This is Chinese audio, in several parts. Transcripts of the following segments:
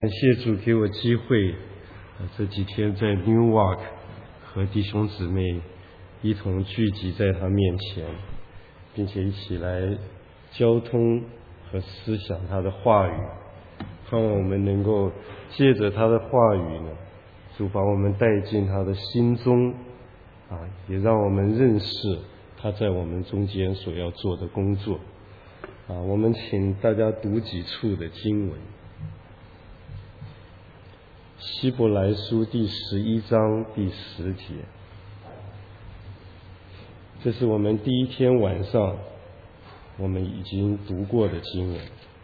感谢主给我机会，这几天在 Newark 和弟兄姊妹一同聚集在他面前，并且一起来交通和思想他的话语，盼望我们能够借着他的话语呢，主把我们带进他的心中，也让我们认识他在我们中间所要做的工作。我们请大家读几处的经文。希伯来书第11章第10节，这是我们第一天晚上我们已经读过的经文。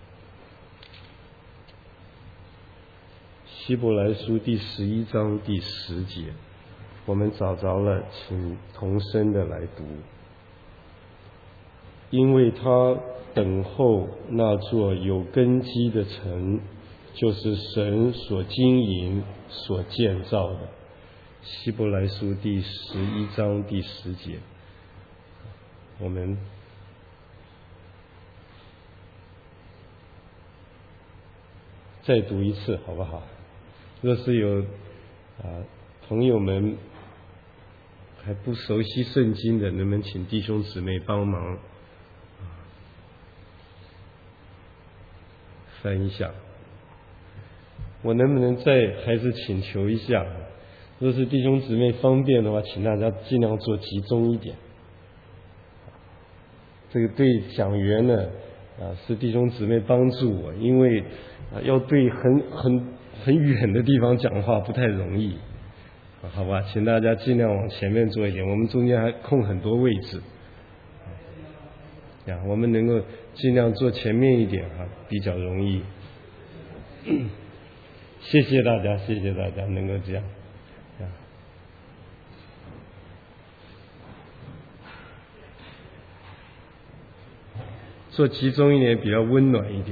希伯来书第11章第10节，我们找着了，请同声的来读。因为他等候那座有根基的城，就是神所经营所建造的。希伯来书第11章第10节，我们再读一次好不好？若是有朋友们还不熟悉圣经的，能不能请弟兄姊妹帮忙翻一下？我能不能还是请求一下，若是弟兄姊妹方便的话，请大家尽量做集中一点。这个对讲员呢，是弟兄姊妹帮助我，因为要对很远的地方讲话不太容易，好吧？请大家尽量往前面坐一点，我们中间还空很多位置，我们能够尽量坐前面一点比较容易。谢谢大家，谢谢大家能够这样。坐集中一点比较温暖一点。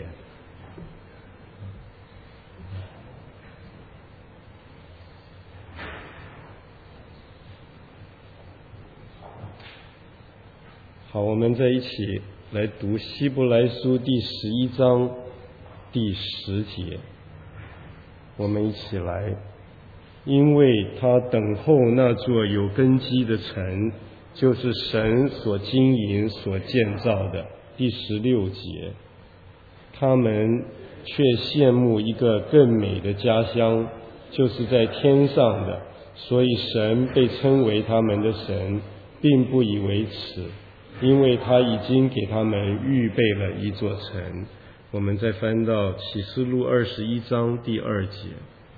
好，我们再一起来读希伯来书第11章第10节，我们一起来。因为他等候那座有根基的城，就是神所经营所建造的。第16节，他们却羡慕一个更美的家乡，就是在天上的，所以神被称为他们的神，并不以为耻，因为他已经给他们预备了一座城。我们再翻到启示录21章第2节。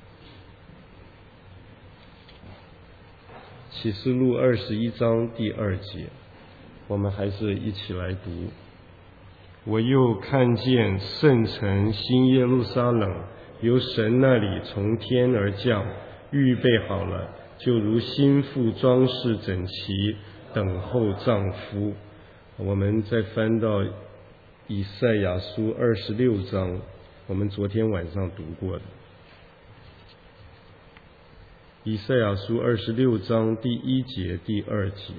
启示录21章第2节，我们还是一起来读。我又看见圣城新耶路撒冷由神那里从天而降，预备好了，就如新妇装饰整齐，等候丈夫。我们再翻到以赛亚书26章，我们昨天晚上读过的。以赛亚书26章第1节第2节，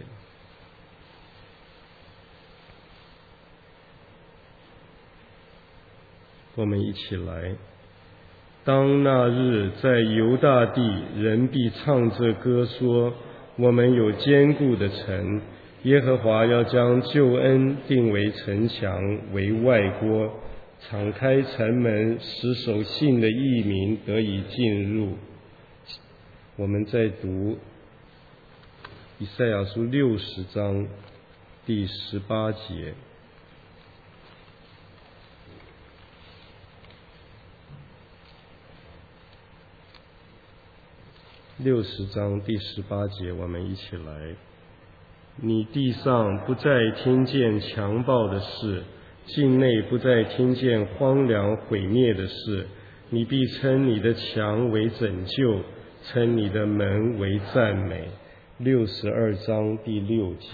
我们一起来。当那日，在犹大地，人必唱这歌说：我们有坚固的城，耶和华要将救恩定为城墙，为外郭，敞开城门，使守信的义民得以进入。我们再读以赛亚书60章第18节。60章第18节，我们一起来。你地上不再听见强暴的事，境内不再听见荒凉毁灭的事，你必称你的墙为拯救，称你的门为赞美。62章第6节。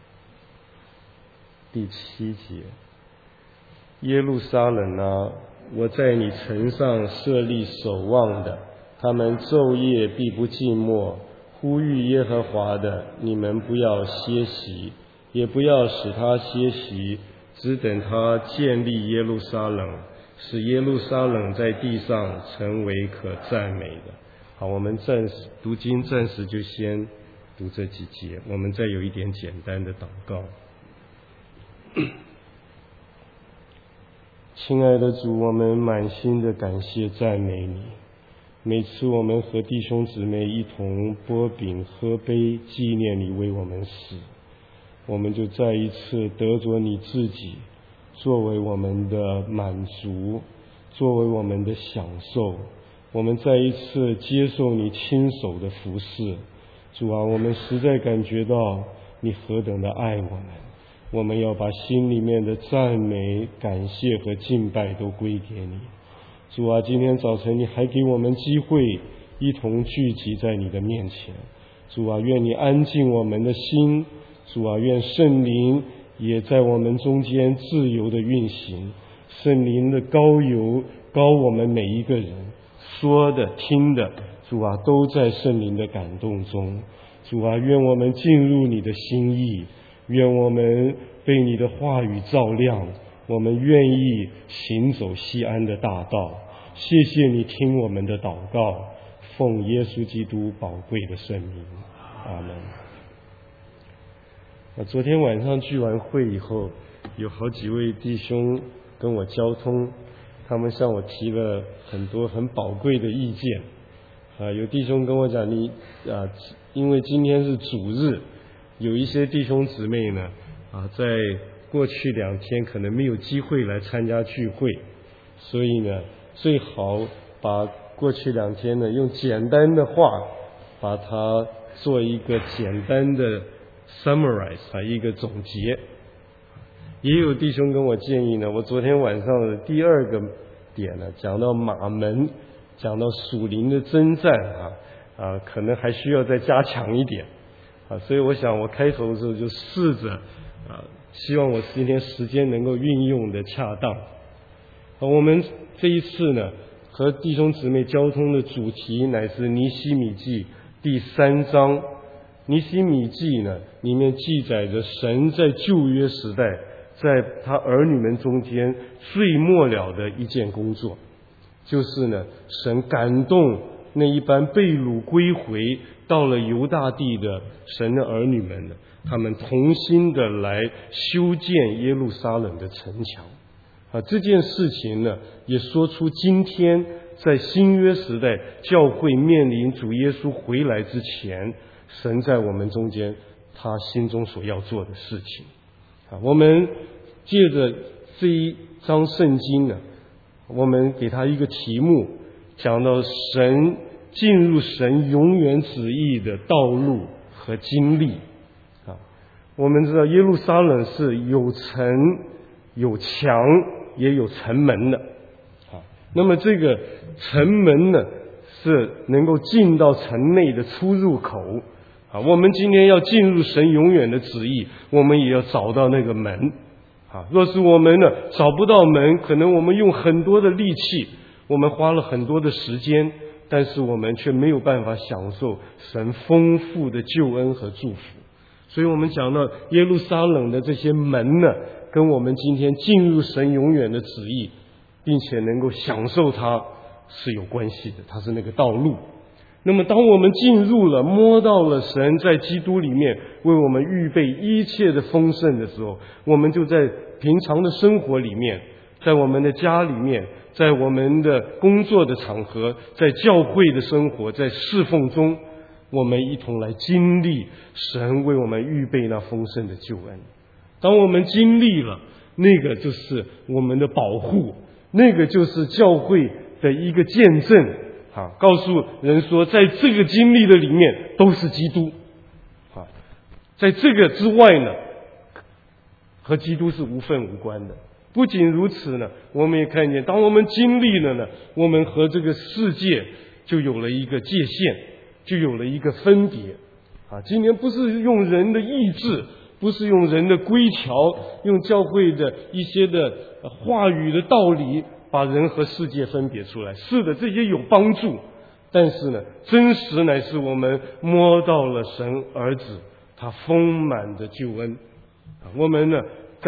第7节，耶路撒冷啊，我在你城上设立守望的，他们昼夜必不寂寞，呼吁耶和华的，你们不要歇息，也不要使他歇息，只等他建立耶路撒冷， 使耶路撒冷在地上成为可赞美的。好，我们读经暂时就先读这几节，我们再有一点简单的祷告。亲爱的主，我们满心的感谢赞美你。每次我们和弟兄姊妹一同擘饼喝杯，纪念你为我们死，我们就再一次得着你自己作为我们的满足，作为我们的享受。我们再一次接受你亲手的服侍。主啊，我们实在感觉到你何等的爱我们，我们要把心里面的赞美、感谢和敬拜都归给你。主啊，今天早晨你还给我们机会一同聚集在你的面前。主啊，愿你安静我们的心。主啊，愿圣灵也在我们中间自由的运行，圣灵的膏油膏我们每一个人，说的听的，主啊，都在圣灵的感动中。主啊，愿我们进入你的心意，愿我们被你的话语照亮，我们愿意行走西安的大道。谢谢你听我们的祷告，奉耶稣基督宝贵的圣名，阿门。昨天晚上聚完会以后，有好几位弟兄跟我交通，他们向我提了很多很宝贵的意见。有弟兄跟我讲，因为今天是主日，有一些弟兄姊妹呢，在过去2天可能没有机会来参加聚会，所以呢，最好把过去2天呢，用简单的话把它做一个简单的 summarize， 一个总结。也有弟兄跟我建议呢，我昨天晚上的第2个点呢，讲到马门，讲到属灵的征战可能还需要再加强一点所以我想我开头的时候就试着希望我今天时间能够运用的恰当。我们这一次呢，和弟兄姊妹交通的主题乃是尼希米记第3章。尼希米记呢，里面记载着神在旧约时代在他儿女们中间最末了的一件工作，就是呢，神感动那一般被掳归回到了犹大地的神的儿女们呢，他们同心的来修建耶路撒冷的城墙这件事情呢，也说出今天在新约时代教会面临主耶稣回来之前，神在我们中间他心中所要做的事情我们借着这一章圣经呢，我们给他一个题目，讲到神进入神永远旨意的道路和经历我们知道耶路撒冷是有城有墙也有城门的那么这个城门呢，是能够进到城内的出入口我们今天要进入神永远的旨意，我们也要找到那个门若是我们呢找不到门，可能我们用很多的力气，我们花了很多的时间，但是我们却没有办法享受神丰富的救恩和祝福。所以我们讲到耶路撒冷的这些门呢，跟我们今天进入神永远的旨意并且能够享受它是有关系的，它是那个道路。那么当我们进入了摸到了神在基督里面为我们预备一切的丰盛的时候，我们就在平常的生活里面，在我们的家里面，在我们的工作的场合，在教会的生活，在侍奉中，我们一同来经历神为我们预备那丰盛的救恩。当我们经历了，那个就是我们的保护，那个就是教会的一个见证告诉人说，在这个经历的里面都是基督在这个之外呢，和基督是无分无关的。不仅如此呢，我们也看见当我们经历了呢，我们和这个世界就有了一个界限，就有了一个分别今天不是用人的意志，不是用人的规条，用教会的一些的话语的道理把人和世界分别出来。是的，这些有帮助，但是呢，真实乃是我们摸到了神儿子他丰满的救恩我们呢，在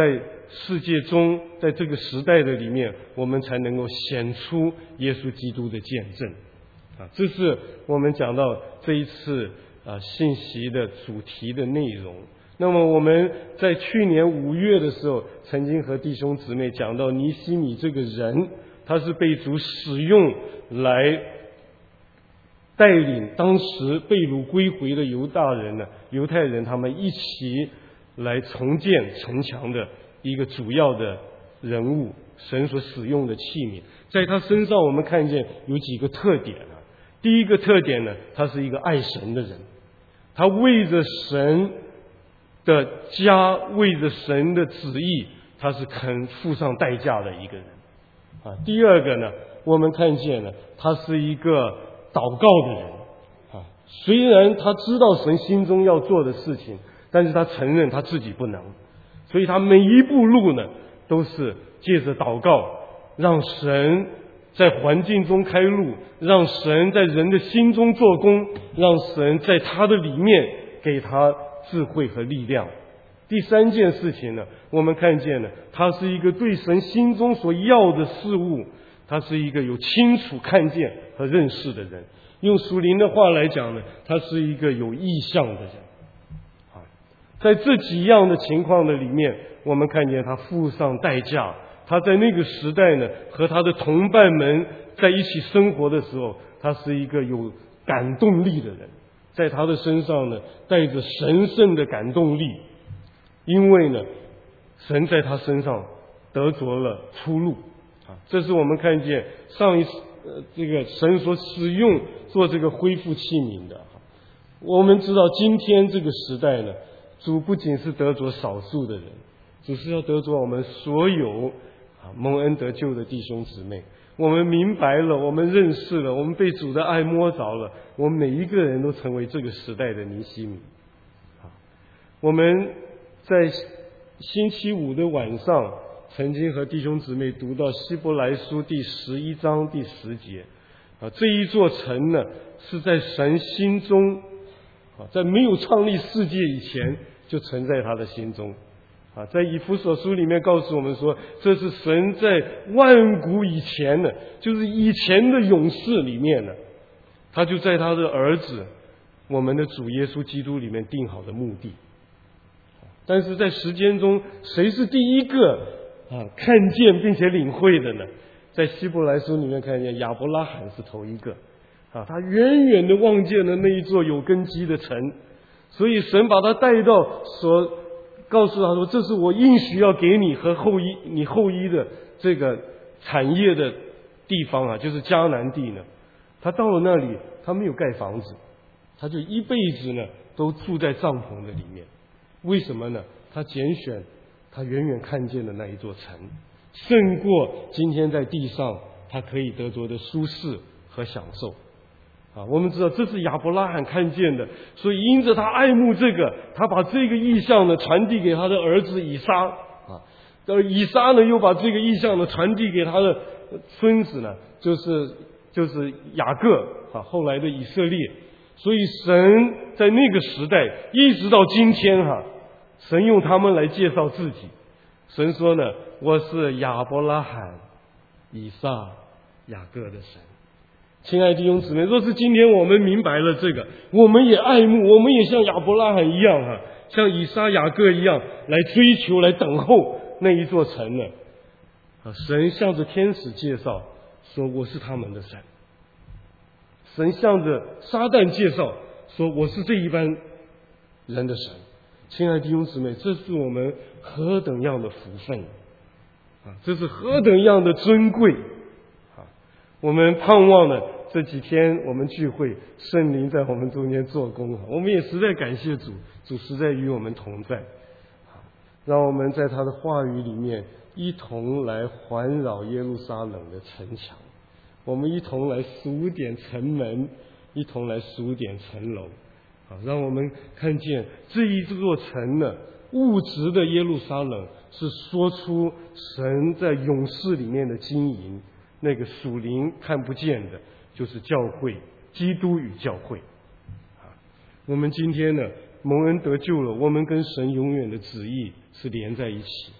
世界中，在这个时代的里面，我们才能够显出耶稣基督的见证。这是我们讲到这一次信息的主题的内容。那么我们在去年5月的时候，曾经和弟兄姊妹讲到尼希米这个人，他是被主使用来带领当时被掳归回的犹太人他们一起来重建城墙的一个主要的人物，神所使用的器皿。在他身上我们看见有几个特点。第一个特点呢，他是一个爱神的人，他为着神的家，为着神的旨意，他是肯付上代价的一个人。第二个呢，我们看见了他是一个祷告的人。虽然他知道神心中要做的事情，但是他承认他自己不能，所以他每一步路呢，都是借着祷告，让神在环境中开路，让神在人的心中做工，让神在他的里面给他智慧和力量。第三件事情呢，我们看见了他是一个对神心中所要的事物，他是一个有清楚看见和认识的人。用属灵的话来讲呢，他是一个有意向的人。在这几样的情况的里面，我们看见他付上代价。他在那个时代呢，和他的同伴们在一起生活的时候，他是一个有感动力的人。在他的身上呢，带着神圣的感动力，因为呢，神在他身上得着了出路。这是我们看见上一次这个神所使用做这个恢复器皿的。我们知道今天这个时代呢，主不仅是得着少数的人，主是要得着我们所有蒙恩得救的弟兄姊妹。我们明白了，我们认识了，我们被主的爱摸着了，我们每一个人都成为这个时代的尼希米。我们在星期五的晚上曾经和弟兄姊妹读到希伯来书第11章第10节。这一座城呢，是在神心中，在没有创立世界以前就存在他的心中。在以弗所书里面告诉我们说，这是神在万古以前呢，就是以前的永世里面呢，他就在他的儿子我们的主耶稣基督里面定好的目的。但是在时间中，谁是第一个看见并且领会的呢？在希伯来书里面看见亚伯拉罕是头一个。他远远的望见了那一座有根基的城，所以神把他带到告诉他说，这是我应许要给你和你后裔的这个产业的地方就是迦南地呢。他到了那里，他没有盖房子，他就一辈子呢都住在帐篷的里面。为什么呢？他拣选他远远看见的那一座城，胜过今天在地上他可以得着的舒适和享受。我们知道这是亚伯拉罕看见的，所以因着他爱慕这个，他把这个意象呢传递给他的儿子以撒。而以撒呢又把这个意象呢传递给他的孙子呢，就是雅各后来的以色列。所以神在那个时代一直到今天神用他们来介绍自己。神说呢，我是亚伯拉罕、以撒、雅各的神。亲爱的弟兄姊妹，若是今天我们明白了这个，我们也爱慕，我们也像亚伯拉罕一样像以撒、雅各一样来追求、来等候那一座城呢。神向着天使介绍说，我是他们的神。神向着撒旦介绍说，我是这一般人的神。亲爱的弟兄姊妹，这是我们何等样的福分这是何等样的尊贵我们盼望呢，这几天我们聚会，圣灵在我们中间做工我们也实在感谢主，主实在与我们同在让我们在他的话语里面一同来环绕耶路撒冷的城墙，我们一同来数点城门，一同来数点城楼让我们看见这一座城呢，物质的耶路撒冷是说出神在永世里面的经营，那个属灵看不见的就是教会，基督与教会我们今天呢蒙恩得救了，我们跟神永远的旨意是连在一起。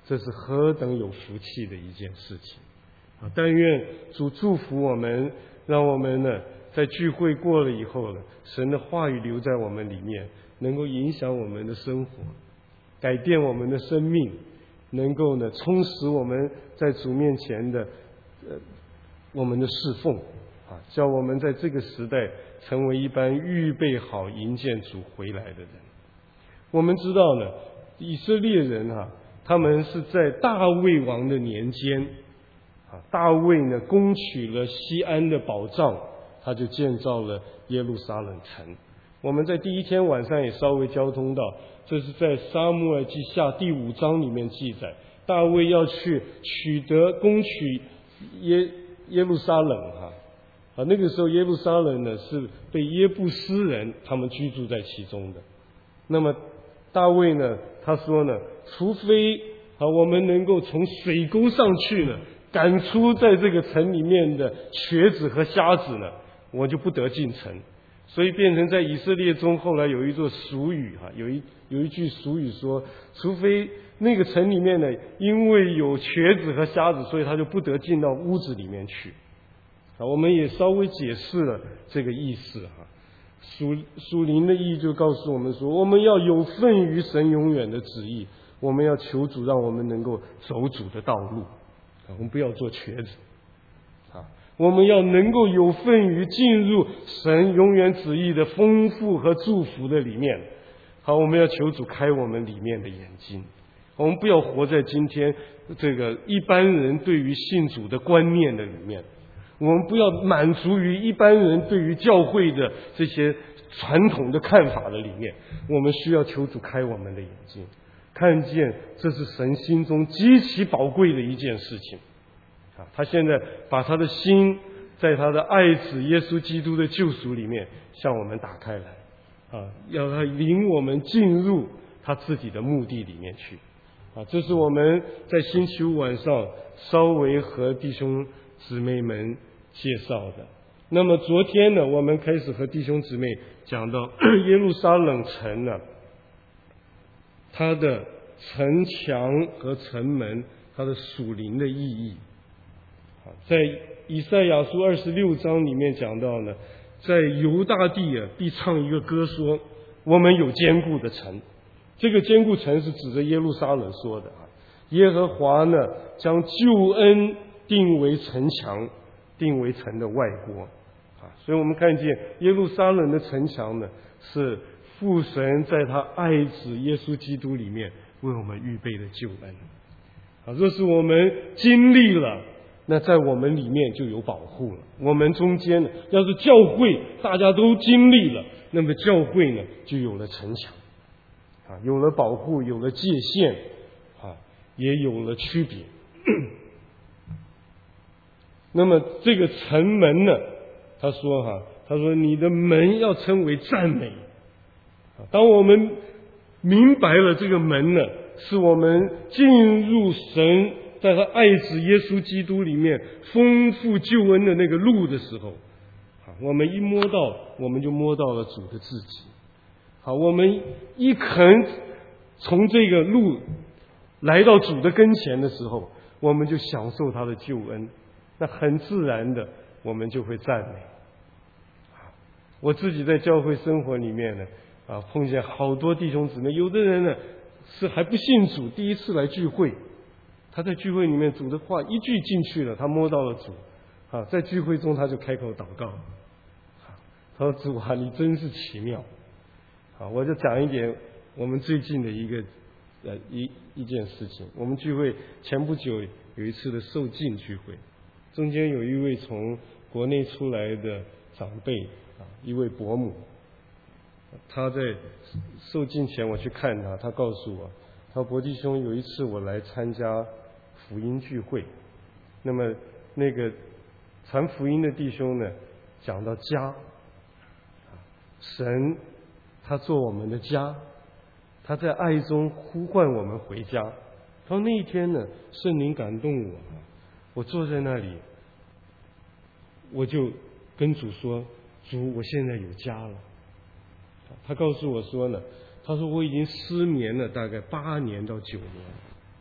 这是何等有福气的一件事情啊！但愿主祝福我们，让我们呢在聚会过了以后呢，神的话语留在我们里面，能够影响我们的生活，改变我们的生命，能够呢充实我们在主面前的我们的侍奉啊，叫我们在这个时代成为一般预备好迎接主回来的人。我们知道呢，以色列人他们是在大卫王的年间大卫呢攻取了西安的宝藏，他就建造了耶路撒冷城。我们在第一天晚上也稍微交通到，这是在撒母耳记下第5章里面记载，大卫要去攻取耶路撒冷那个时候耶路撒冷呢是被耶布斯人他们居住在其中的。那么大卫呢他说呢，除非我们能够从水沟上去呢赶出在这个城里面的瘸子和瞎子呢，我就不得进城。所以变成在以色列中后来有一座俗语有一句俗语说，除非那个城里面呢因为有瘸子和瞎子，所以他就不得进到屋子里面去我们也稍微解释了这个意思属灵的意义就告诉我们说，我们要有份于神永远的旨意，我们要求主让我们能够走主的道路我们不要做瘸子我们要能够有份于进入神永远旨意的丰富和祝福的里面我们要求主开我们里面的眼睛，我们不要活在今天这个一般人对于信主的观念的里面，我们不要满足于一般人对于教会的这些传统的看法的里面，我们需要求主开我们的眼睛，看见这是神心中极其宝贵的一件事情他现在把他的心在他的爱子耶稣基督的救赎里面向我们打开来要他领我们进入他自己的目的里面去这是我们在星期五晚上稍微和弟兄姊妹们介绍的。那么昨天呢，我们开始和弟兄姊妹讲到耶路撒冷城呢，它的城墙和城门它的属灵的意义在以赛亚书26章里面讲到呢，在犹大地必唱一个歌说，我们有坚固的城。这个坚固城是指着耶路撒冷说的耶和华呢将救恩定为城墙，定为城的外郭所以我们看见耶路撒冷的城墙呢是父神在他爱子耶稣基督里面为我们预备的救恩若是我们经历了，那在我们里面就有保护了。我们中间呢，要是教会大家都经历了，那么教会呢就有了城墙有了保护，有了界限也有了区别那么这个城门呢，他说你的门要称为赞美当我们明白了这个门呢是我们进入神在他爱子耶稣基督里面丰富救恩的那个路的时候我们一摸到，我们就摸到了主的自己我们一肯从这个路来到主的跟前的时候，我们就享受他的救恩，那很自然的我们就会赞美我自己在教会生活里面呢碰见好多弟兄姊妹，有的人呢是还不信主，第一次来聚会，他在聚会里面主的话一句进去了，他摸到了主在聚会中他就开口祷告他说主你真是奇妙我就讲一点我们最近的一件事情。我们聚会前不久有一次的受浸聚会，中间有一位从国内出来的长辈一位伯母，他在受浸前我去看他告诉我，他说伯弟兄，有一次我来参加福音聚会，那么那个传福音的弟兄呢讲到家神他做我们的家，他在爱中呼唤我们回家。他说那一天呢圣灵感动我坐在那里，我就跟主说，主我现在有家了。他告诉我说呢，他说我已经失眠了大概8年到9年，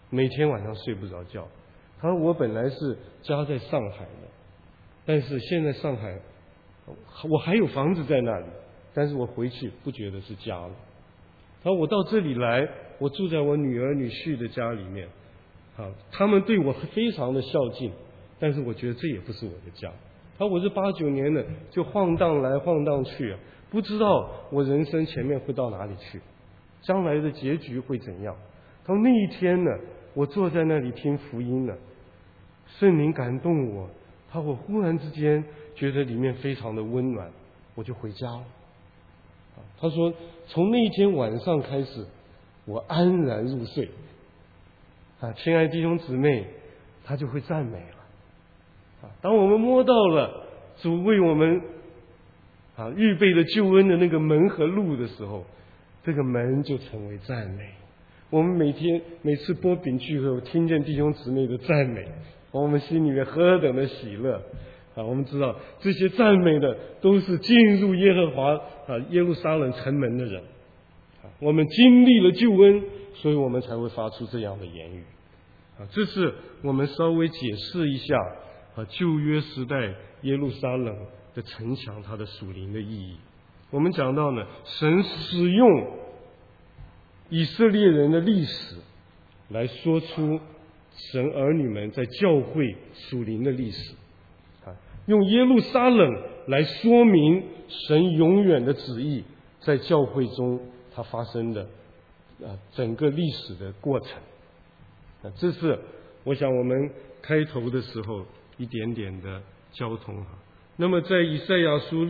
每天晚上睡不着觉。他说我本来是家在上海的，但是现在上海我还有房子在那里，但是我回去不觉得是家了。他说我到这里来，我住在我女儿女婿的家里面，他们对我非常的孝敬，但是我觉得这也不是我的家。他说我这8、9年呢，就晃荡来晃荡去，不知道我人生前面会到哪里去，将来的结局会怎样。他说那一天呢，我坐在那里听福音呢，圣灵感动我，我忽然之间觉得里面非常的温暖，我就回家了。他说从那一天晚上开始，我安然入睡。亲爱的弟兄姊妹，他就会赞美了。当我们摸到了主为我们预备的救恩的那个门和路的时候，这个门就成为赞美。我们每次拨饼聚会，听见弟兄姊妹的赞美，我们心里面何等的喜乐。我们知道这些赞美的都是进入耶和华耶路撒冷城门的人。我们经历了救恩，所以我们才会发出这样的言语。这是我们稍微解释一下旧约时代耶路撒冷的城墙它的属灵的意义。我们讲到呢，神使用以色列人的历史来说出神儿女们在教会属灵的历史，用耶路撒冷来说明神永远的旨意在教会中它发生的整个历史的过程。这是我想我们开头的时候一点点的交通。那么在以赛亚书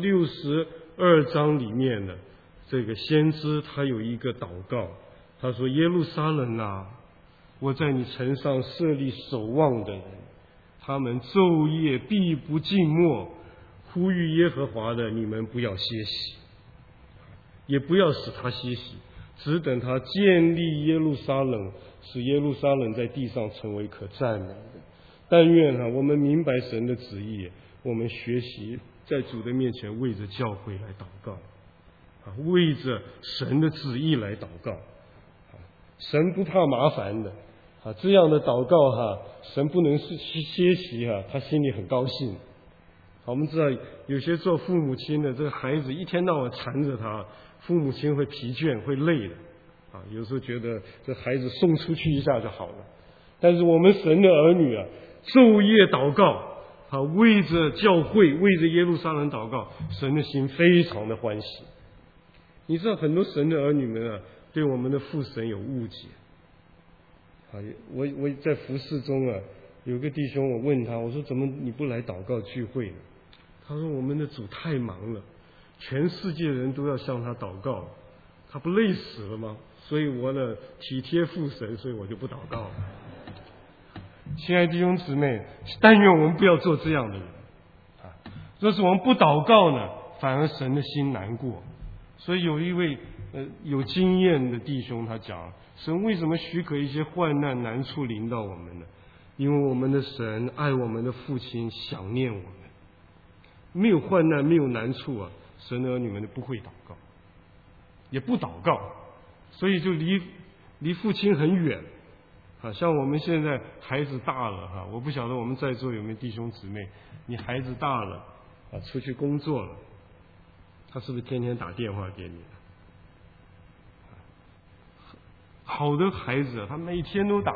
62章里面呢，这个先知他有一个祷告，他说耶路撒冷啊，我在你城上设立守望的人，他们昼夜必不静默，呼吁耶和华的，你们不要歇息，也不要使他歇息，只等他建立耶路撒冷，使耶路撒冷在地上成为可赞美的。但愿我们明白神的旨意，我们学习在主的面前为着教会来祷告，为着神的旨意来祷告。神不怕麻烦的，这样的祷告神不能歇息他心里很高兴。我们知道有些做父母亲的，这个孩子一天到晚缠着他，父母亲会疲倦会累的有时候觉得这孩子送出去一下就好了。但是我们神的儿女昼夜祷告为着教会为着耶路撒冷祷告，神的心非常的欢喜。你知道很多神的儿女们对我们的父神有误解。我在服事中有个弟兄，我问他，我说怎么你不来祷告聚会呢？他说我们的主太忙了，全世界人都要向他祷告，他不累死了吗？所以我呢体贴父神，所以我就不祷告了。亲爱的弟兄姊妹，但愿我们不要做这样的人若是我们不祷告呢，反而神的心难过。所以有一位有经验的弟兄他讲，神为什么许可一些患难难处临到我们呢？因为我们的神爱我们的父亲，想念我们。没有患难没有难处神的儿女们不会祷告，也不祷告，所以就离父亲很远像我们现在孩子大了我不晓得我们在座有没有弟兄姊妹，你孩子大了出去工作了，他是不是天天打电话给你？好的孩子他每天都打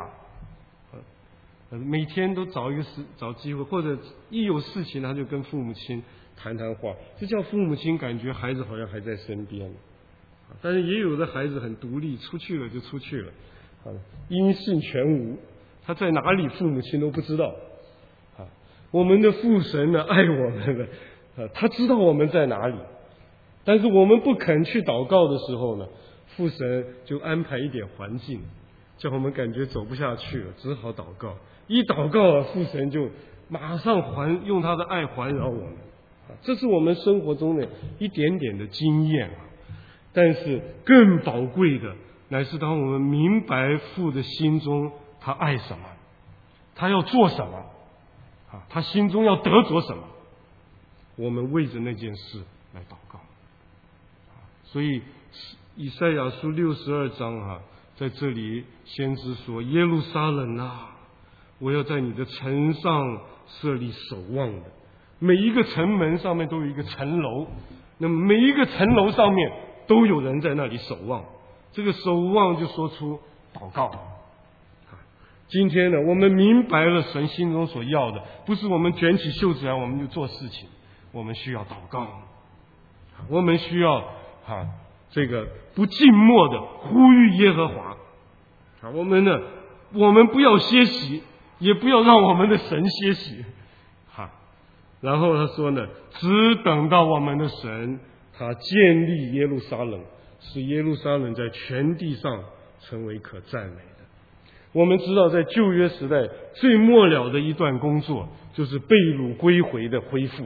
每天都找机会，或者一有事情他就跟父母亲谈话，这叫父母亲感觉孩子好像还在身边。但是也有的孩子很独立，出去了就出去了音信全无，他在哪里父母亲都不知道我们的父神呢爱我们的他知道我们在哪里，但是我们不肯去祷告的时候呢，父神就安排一点环境，叫我们感觉走不下去了，只好祷告。一祷告父神就马上用他的爱环绕我们。这是我们生活中的一点点的经验但是更宝贵的乃是当我们明白父的心中他爱什么，他要做什么他心中要得着什么，我们为着那件事来祷告。所以以赛亚书62章在这里先知说：耶路撒冷啊，我要在你的城上设立守望的。每一个城门上面都有一个城楼，那么每一个城楼上面都有人在那里守望。这个守望就说出祷告。今天呢，我们明白了神心中所要的，不是我们卷起袖子来我们就做事情，我们需要祷告，我们需要这个不静默的呼吁耶和华。我们不要歇息，也不要让我们的神歇息。然后他说呢，只等到我们的神他建立耶路撒冷，使耶路撒冷在全地上成为可赞美的。我们知道在旧约时代最末了的一段工作就是被掳归回的恢复。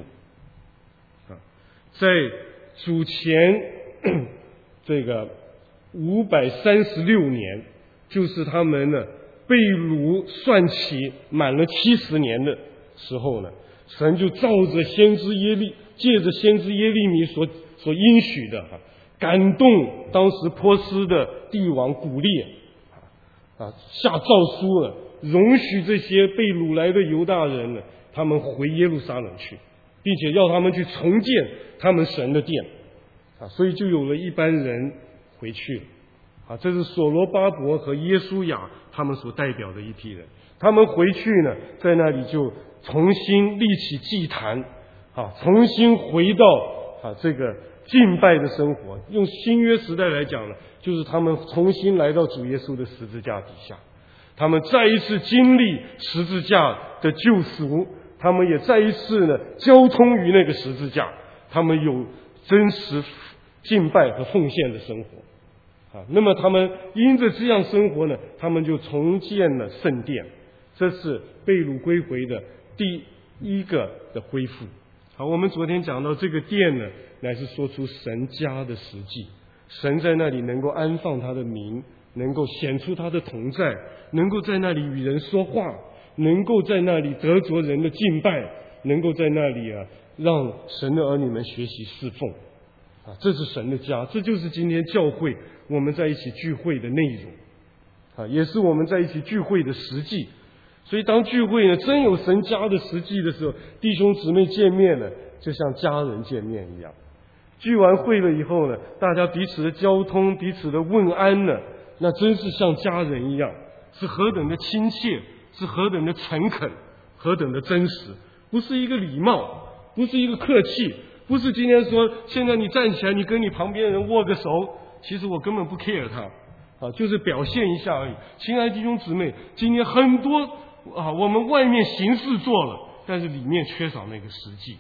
在主前这个536年，就是他们呢被掳算起满了70年的时候呢，神就照着借着先知耶利米所应许的感动当时波斯的帝王古列下诏书了，容许这些被掳来的犹大人呢，他们回耶路撒冷去，并且要他们去重建他们神的殿所以就有了一班人回去了这是所罗巴伯和耶书亚他们所代表的一批人。他们回去呢，在那里就重新立起祭坛重新回到这个敬拜的生活。用新约时代来讲呢，就是他们重新来到主耶稣的十字架底下，他们再一次经历十字架的救赎，他们也再一次呢交通于那个十字架，他们有真实敬拜和奉献的生活那么他们因着这样生活呢，他们就重建了圣殿。这是被掳归回的第一个的恢复。我们昨天讲到这个殿呢，乃是说出神家的实际，神在那里能够安放他的名，能够显出他的同在，能够在那里与人说话，能够在那里得着人的敬拜，能够在那里让神的儿女们学习侍奉这是神的家。这就是今天教会我们在一起聚会的内容也是我们在一起聚会的实际。所以当聚会呢真有神家的实际的时候，弟兄姊妹见面了就像家人见面一样。聚完会了以后呢，大家彼此的交通，彼此的问安呢，那真是像家人一样，是何等的亲切，是何等的诚恳，何等的真实。不是一个礼貌，不是一个客气，不是今天说现在你站起来你跟你旁边人握个手，其实我根本不 care 他就是表现一下而已。亲爱的弟兄姊妹，今天很多我们外面形式做了，但是里面缺少那个实际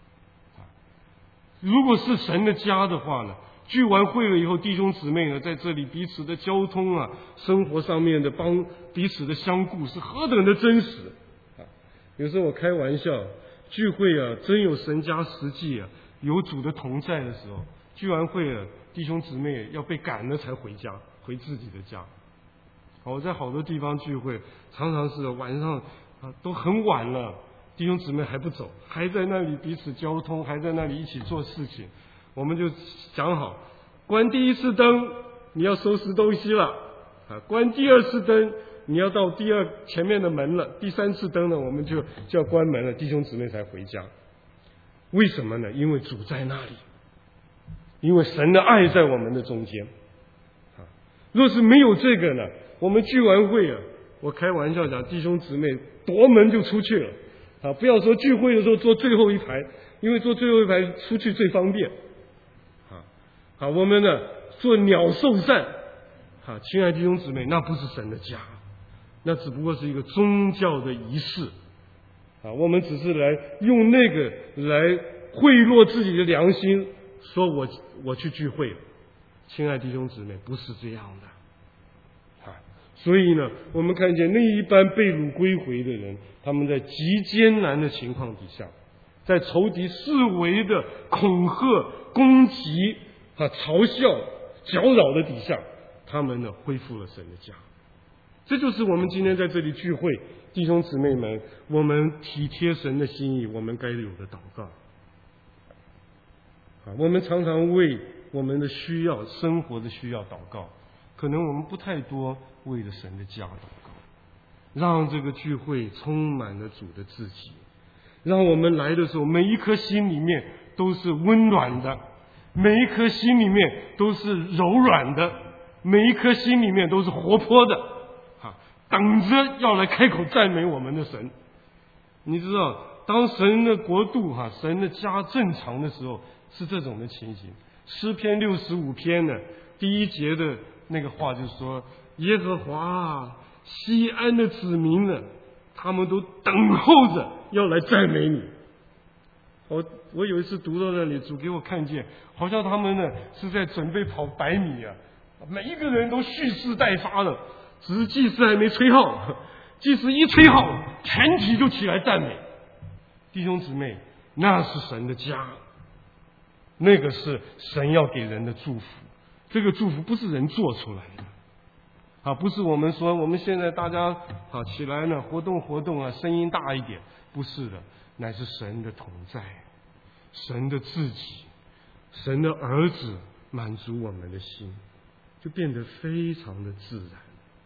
如果是神的家的话呢，聚完会了以后，弟兄姊妹呢在这里彼此的交通生活上面的帮彼此的相顾是何等的真实有时候我开玩笑，聚会真有神家实际有主的同在的时候，聚完会了弟兄姊妹要被赶了才回家，回自己的家我在好多地方聚会，常常是晚上都很晚了，弟兄姊妹还不走，还在那里彼此交通，还在那里一起做事情。我们就讲好，关第一次灯你要收拾东西了关第二次灯你要到前面的门了，第三次灯呢我们就要关门了，弟兄姊妹才回家。为什么呢？因为主在那里，因为神的爱在我们的中间若是没有这个呢，我们聚完会我开玩笑讲，弟兄姊妹夺门就出去了不要说聚会的时候坐最后一排，因为坐最后一排出去最方便我们呢做鸟兽散亲爱的弟兄姊妹，那不是神的家，那只不过是一个宗教的仪式我们只是来用那个来贿赂自己的良心，说我去聚会了。亲爱的弟兄姊妹，不是这样的所以呢，我们看见那一般被掳归回的人，他们在极艰难的情况底下，在仇敌四围的恐吓、攻击嘲笑、搅扰的底下，他们呢恢复了神的家。这就是我们今天在这里聚会，弟兄姊妹们，我们体贴神的心意，我们该有的祷告我们常常为我们的需要、生活的需要祷告， 可能我们不太多为了神的家祷告，让这个聚会充满了主的自己，让我们来的时候每一颗心里面都是温暖的，每一颗心里面都是柔软的，每一颗心里面都是活泼的，等着要来开口赞美我们的神。你知道，当神的国度神的家正常的时候，是这种的情形。诗篇65篇呢，第一节的那个话就说：耶和华西安的子民呢，他们都等候着要来赞美你。我有一次读到那里，主给我看见，好像他们呢是在准备跑100米啊，每一个人都蓄势待发了，只是祭司还没吹号，祭司一吹号，全体就起来赞美。弟兄姊妹，那是神的家，那个是神要给人的祝福。这个祝福不是人做出来的不是我们说我们现在大家起来呢活动声音大一点，不是的，乃是神的同在，神的自己，神的儿子满足我们的心，就变得非常的自然。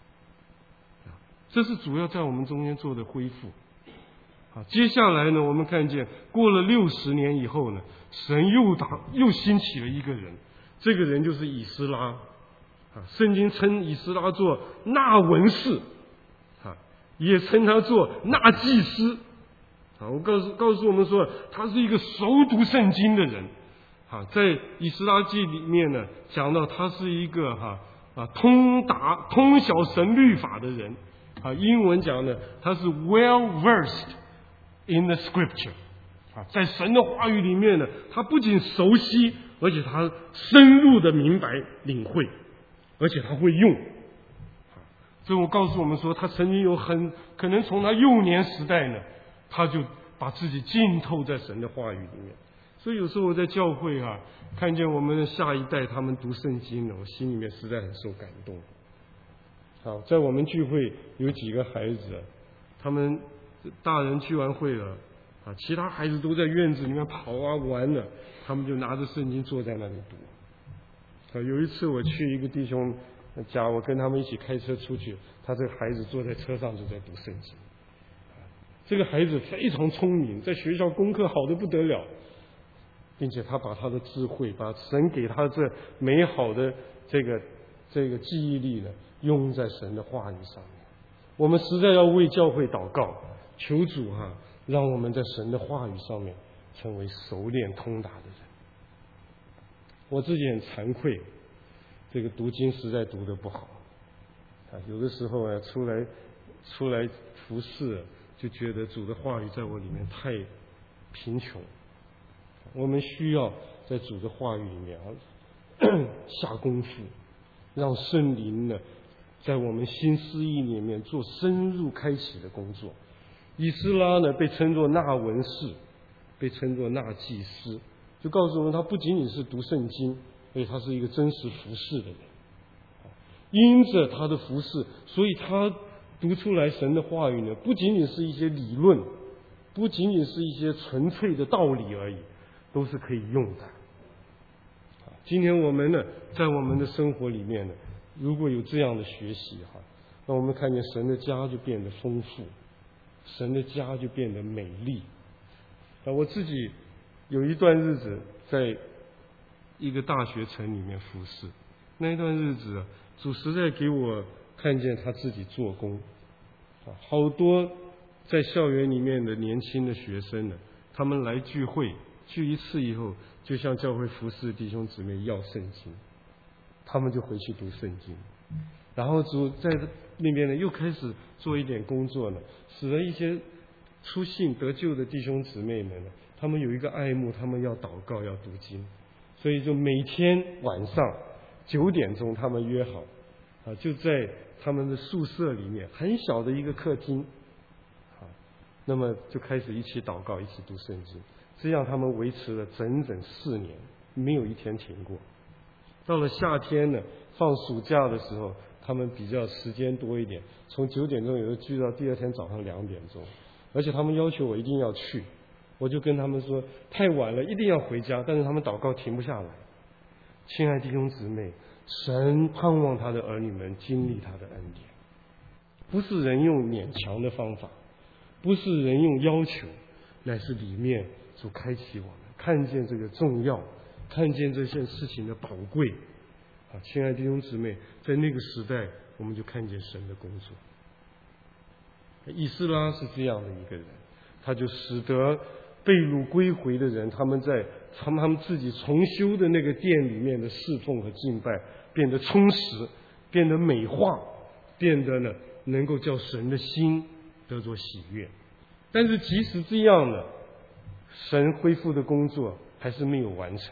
这是主要在我们中间做的恢复。接下来呢，我们看见过了60年以后呢，神又兴起了一个人，这个人就是以斯拉。圣经称以斯拉做纳文士，也称他做纳祭司。我告诉我们说，他是一个熟读圣经的人。在以斯拉记里面呢，讲到他是一个通晓神律法的人。英文讲呢，他是 well versed in the scripture。在神的话语里面呢，他不仅熟悉，而且他深入的明白领会，而且他会用。所以我告诉我们说，他曾经可能从他幼年时代呢，他就把自己浸透在神的话语里面。所以有时候我在教会看见我们的下一代他们读圣经呢，我心里面实在很受感动。在我们聚会有几个孩子，他们大人聚完会了其他孩子都在院子里面跑玩了，他们就拿着圣经坐在那里读。有一次我去一个弟兄家，我跟他们一起开车出去，他这个孩子坐在车上就在读圣经。这个孩子非常聪明，在学校功课好得不得了，并且他把他的智慧，把神给他这美好的这个记忆力呢，用在神的话语上面。我们实在要为教会祷告，求主让我们在神的话语上面成为熟练通达的人。我自己很惭愧，这个读经实在读得不好有的时候出来服侍，就觉得主的话语在我里面太贫穷。我们需要在主的话语里面下功夫，让圣灵呢在我们心思意里面做深入开启的工作。以斯拉呢被称作纳文士，被称作纳祭司，就告诉我们他不仅仅是读圣经，而且他是一个真实服侍的人。因着他的服侍，所以他读出来神的话语呢，不仅仅是一些理论，不仅仅是一些纯粹的道理而已，都是可以用的。今天我们呢，在我们的生活里面呢，如果有这样的学习那我们看见神的家就变得丰富，神的家就变得美丽。我自己有一段日子在一个大学城里面服侍，那一段日子主实在给我看见他自己做工。好多在校园里面的年轻的学生呢，他们来聚会，聚一次以后，就向教会服侍弟兄姊妹要圣经，他们就回去读圣经。然后主在那边呢又开始做一点工作呢，使得一些初信得救的弟兄姊妹们呢，他们有一个爱慕，他们要祷告要读经，所以就每天晚上9点钟他们约好就在他们的宿舍里面很小的一个客厅那么就开始一起祷告，一起读圣经。这样他们维持了整整4年，没有一天停过。到了夏天呢，放暑假的时候，他们比较时间多一点，从9点钟有的聚到第二天早上2点钟，而且他们要求我一定要去，我就跟他们说太晚了，一定要回家，但是他们祷告停不下来。亲爱的弟兄姊妹， 神盼望他的儿女们经历他的恩典，不是人用勉强的方法，不是人用要求，乃是里面所开启我们看见这个重要，看见这件事情的宝贵。亲爱的弟兄姊妹，在那个时代我们就看见神的工作。以斯拉是这样的一个人，他就使得被掳归回的人，他们在他们自己重修的那个殿里面的侍奉和敬拜变得充实，变得美化，变得呢能够叫神的心得着喜悦。但是即使这样呢，神恢复的工作还是没有完成。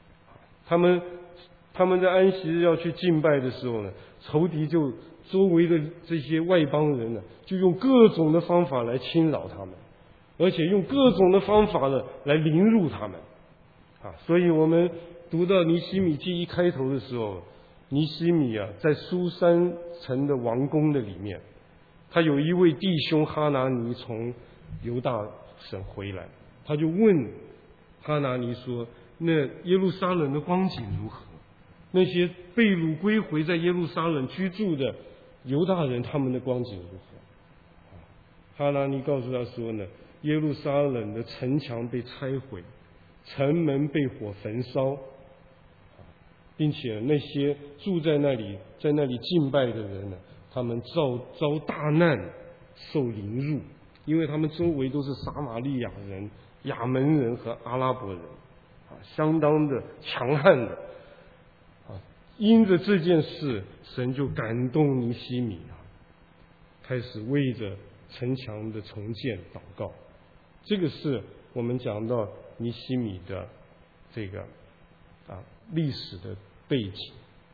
他们在安息日要去敬拜的时候呢，仇敌就周围的这些外邦人呢，就用各种的方法来侵扰他们，而且用各种的方法呢来凌辱他们。所以我们读到尼希米记一开头的时候，尼希米在苏珊城的王宫的里面，他有一位弟兄哈拿尼从犹大省回来，他就问哈拿尼说：那耶路撒冷的光景如何？那些被掳归回在耶路撒冷居住的犹大人，他们的光景如何？哈拿尼告诉他说呢，耶路撒冷的城墙被拆毁，城门被火焚烧，并且那些住在那里敬拜的人呢，他们遭大难，受凌辱，因为他们周围都是撒玛利亚人、亚门人和阿拉伯人，相当的强悍的。因着这件事，神就感动尼希米开始为着城墙的重建祷告。这个是我们讲到尼希米的这个历史的背景。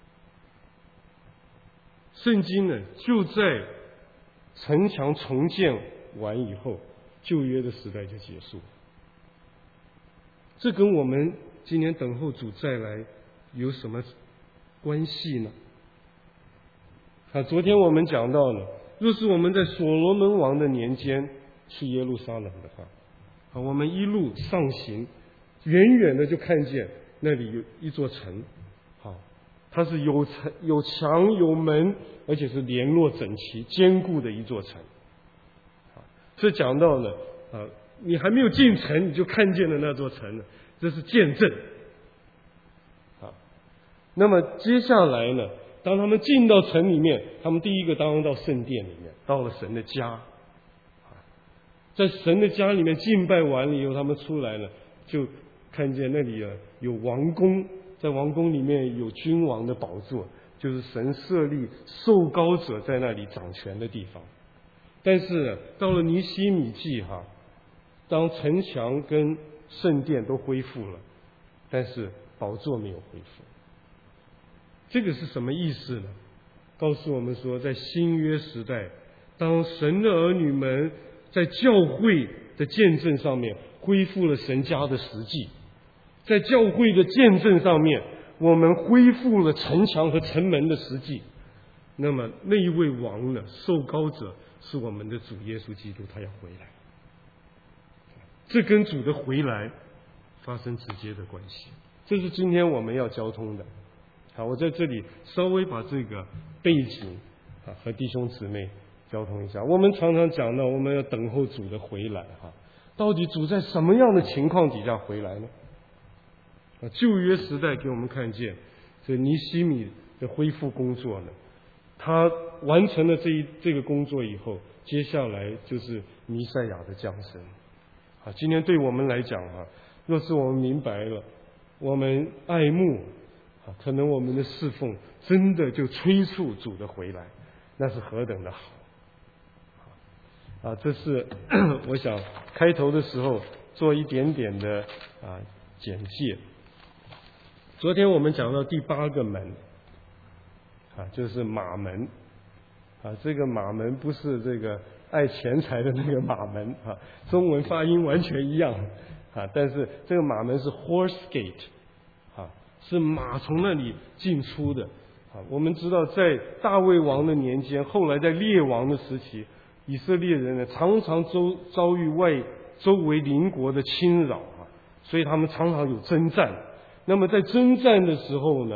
圣经呢，就在城墙重建完以后，旧约的时代就结束了。这跟我们今年等候主再来有什么关系呢？昨天我们讲到呢，若是我们在所罗门王的年间去耶路撒冷的话，我们一路上行，远远的就看见那里有一座城，它是有墙有门，而且是联络整齐坚固的一座城。这讲到了你还没有进城，你就看见了那座城了，这是见证。那么接下来呢，当他们进到城里面，他们第一个当然到圣殿里面，到了神的家。在神的家里面敬拜完了以后，他们出来了，就看见那里有王宫，在王宫里面有君王的宝座，就是神设立受膏者在那里掌权的地方。但是到了尼希米记当城墙跟圣殿都恢复了，但是宝座没有恢复。这个是什么意思呢？告诉我们说，在新约时代，当神的儿女们在教会的见证上面恢复了神家的实际，在教会的见证上面我们恢复了城墙和城门的实际，那么那一位王呢，受膏者是我们的主耶稣基督，他要回来。这跟主的回来发生直接的关系，这是今天我们要交通的。我在这里稍微把这个背景和弟兄姊妹交通一下。我们常常讲到我们要等候主的回来到底主在什么样的情况底下回来呢？旧约时代给我们看见这尼希米的恢复工作呢，他完成了这个工作以后，接下来就是弥赛亚的降生。今天对我们来讲若是我们明白了，我们爱慕可能我们的侍奉真的就催促主的回来，那是何等的好这是我想开头的时候做一点点的简介。昨天我们讲到第8个门就是马门这个马门不是这个爱钱财的那个马门中文发音完全一样但是这个马门是 horse gate是马从那里进出的我们知道在大卫王的年间，后来在列王的时期，以色列人呢常常遭遇周围邻国的侵扰所以他们常常有征战。那么在征战的时候呢，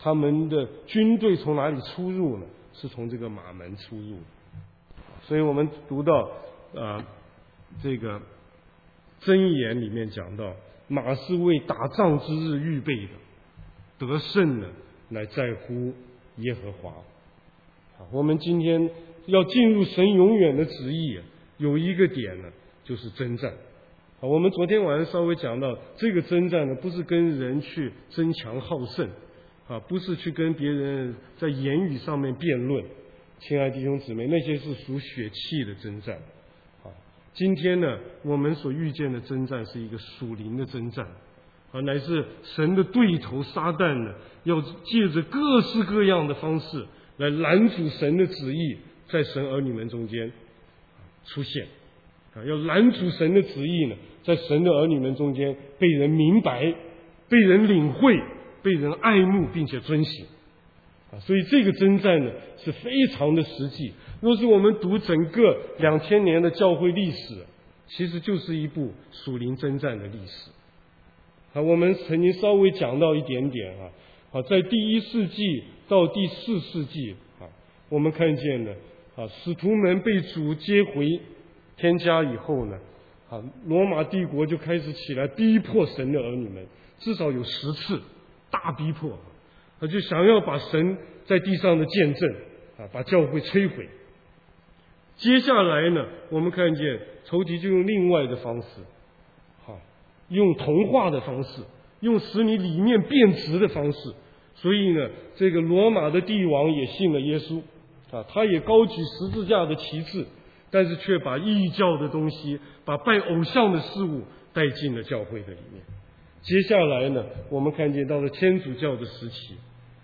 他们的军队从哪里出入呢？是从这个马门出入。所以我们读到这个箴言里面讲到，马是为打仗之日预备的，得胜呢乃在乎耶和华。我们今天要进入神永远的旨意，有一个点呢，就是征战。我们昨天晚上稍微讲到，这个征战呢，不是跟人去争强好胜，不是去跟别人在言语上面辩论。亲爱的弟兄姊妹，那些是属血气的征战。今天呢，我们所遇见的征战是一个属灵的征战，乃是神的对头撒旦呢，要借着各式各样的方式来拦阻神的旨意在神儿女们中间出现，要拦阻神的旨意呢，在神的儿女们中间被人明白、被人领会、被人爱慕，并且遵行。所以这个征战呢是非常的实际。若是我们读整个2000年的教会历史，其实就是一部属灵征战的历史。我们曾经稍微讲到一点点在第1世纪到第4世纪我们看见了使徒们被主接回天家以后呢，罗马帝国就开始起来逼迫神的儿女们，至少有10次大逼迫，就想要把神在地上的见证把教会摧毁。接下来呢，我们看见仇敌就用另外的方式，用同化的方式，用使你里面变质的方式。所以呢，这个罗马的帝王也信了耶稣他也高举十字架的旗帜，但是却把异教的东西，把拜偶像的事物带进了教会的里面。接下来呢，我们看见到了天主教的时期，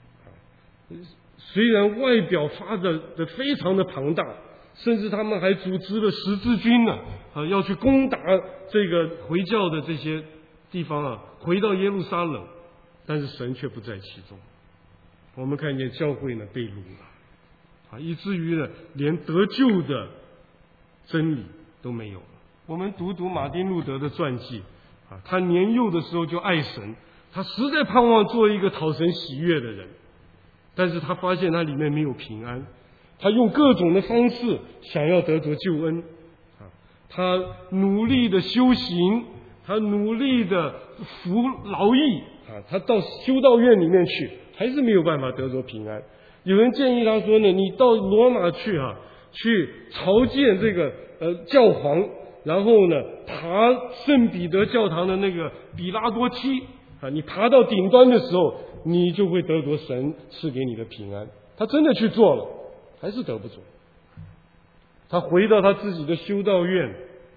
虽然外表发展的非常的庞大，甚至他们还组织了十字军呢，要去攻打这个回教的这些地方回到耶路撒冷，但是神却不在其中。我们看见教会呢被掳了，以至于呢连得救的真理都没有了。我们读马丁路德的传记，他年幼的时候就爱神，他实在盼望做一个讨神喜悦的人，但是他发现他里面没有平安，他用各种的方式想要得着救恩，他努力的修行，他努力的服劳役，他到修道院里面去，还是没有办法得着平安。有人建议他说呢，你到罗马去去朝见这个教皇，然后呢爬圣彼得教堂的那个比拉多梯你爬到顶端的时候，你就会得着神赐给你的平安。他真的去做了，还是得不着。他回到他自己的修道院，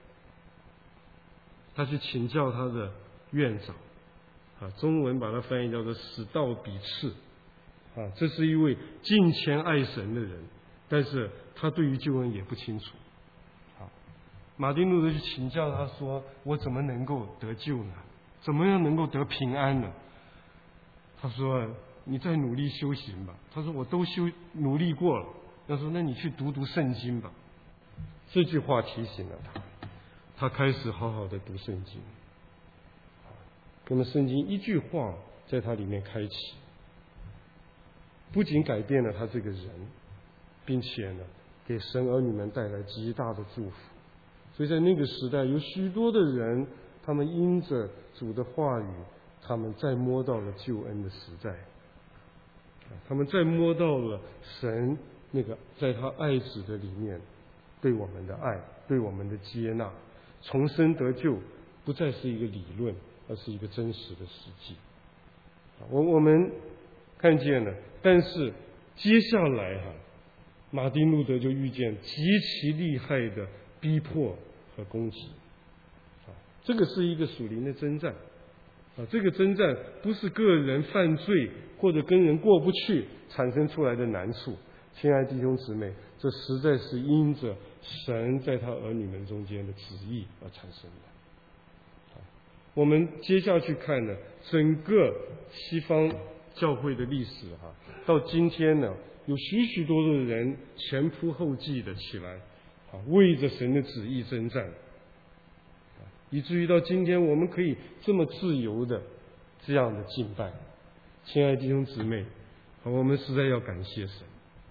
他去请教他的院长中文把它翻译叫做史道比次这是一位敬虔爱神的人，但是他对于救恩也不清楚。马丁路德去请教他说，我怎么能够得救呢？怎么样能够得平安呢？他说，你再努力修行吧。他说，我都努力过了。他说，那你去读圣经吧。这句话提醒了他开始好好的读圣经。那么圣经一句话在他里面开启，不仅改变了他这个人，并且呢给神儿女们带来极大的祝福。所以在那个时代，有许多的人，他们因着主的话语，他们再摸到了救恩的实在，他们再摸到了神那个在他爱子的里面对我们的爱，对我们的接纳。重生得救不再是一个理论，而是一个真实的实际。我们看见了，但是接下来马丁路德就遇见极其厉害的逼迫和攻击。这个是一个属灵的征战。这个征战不是个人犯罪或者跟人过不去产生出来的难处。亲爱的弟兄姊妹，这实在是因着神在他儿女们中间的旨意而产生的。我们接下去看呢，整个西方教会的历史到今天呢，有许许多多的人前仆后继的起来为着神的旨意征战，以至于到今天我们可以这么自由的这样的敬拜。亲爱的弟兄姊妹， 我们实在要感谢神。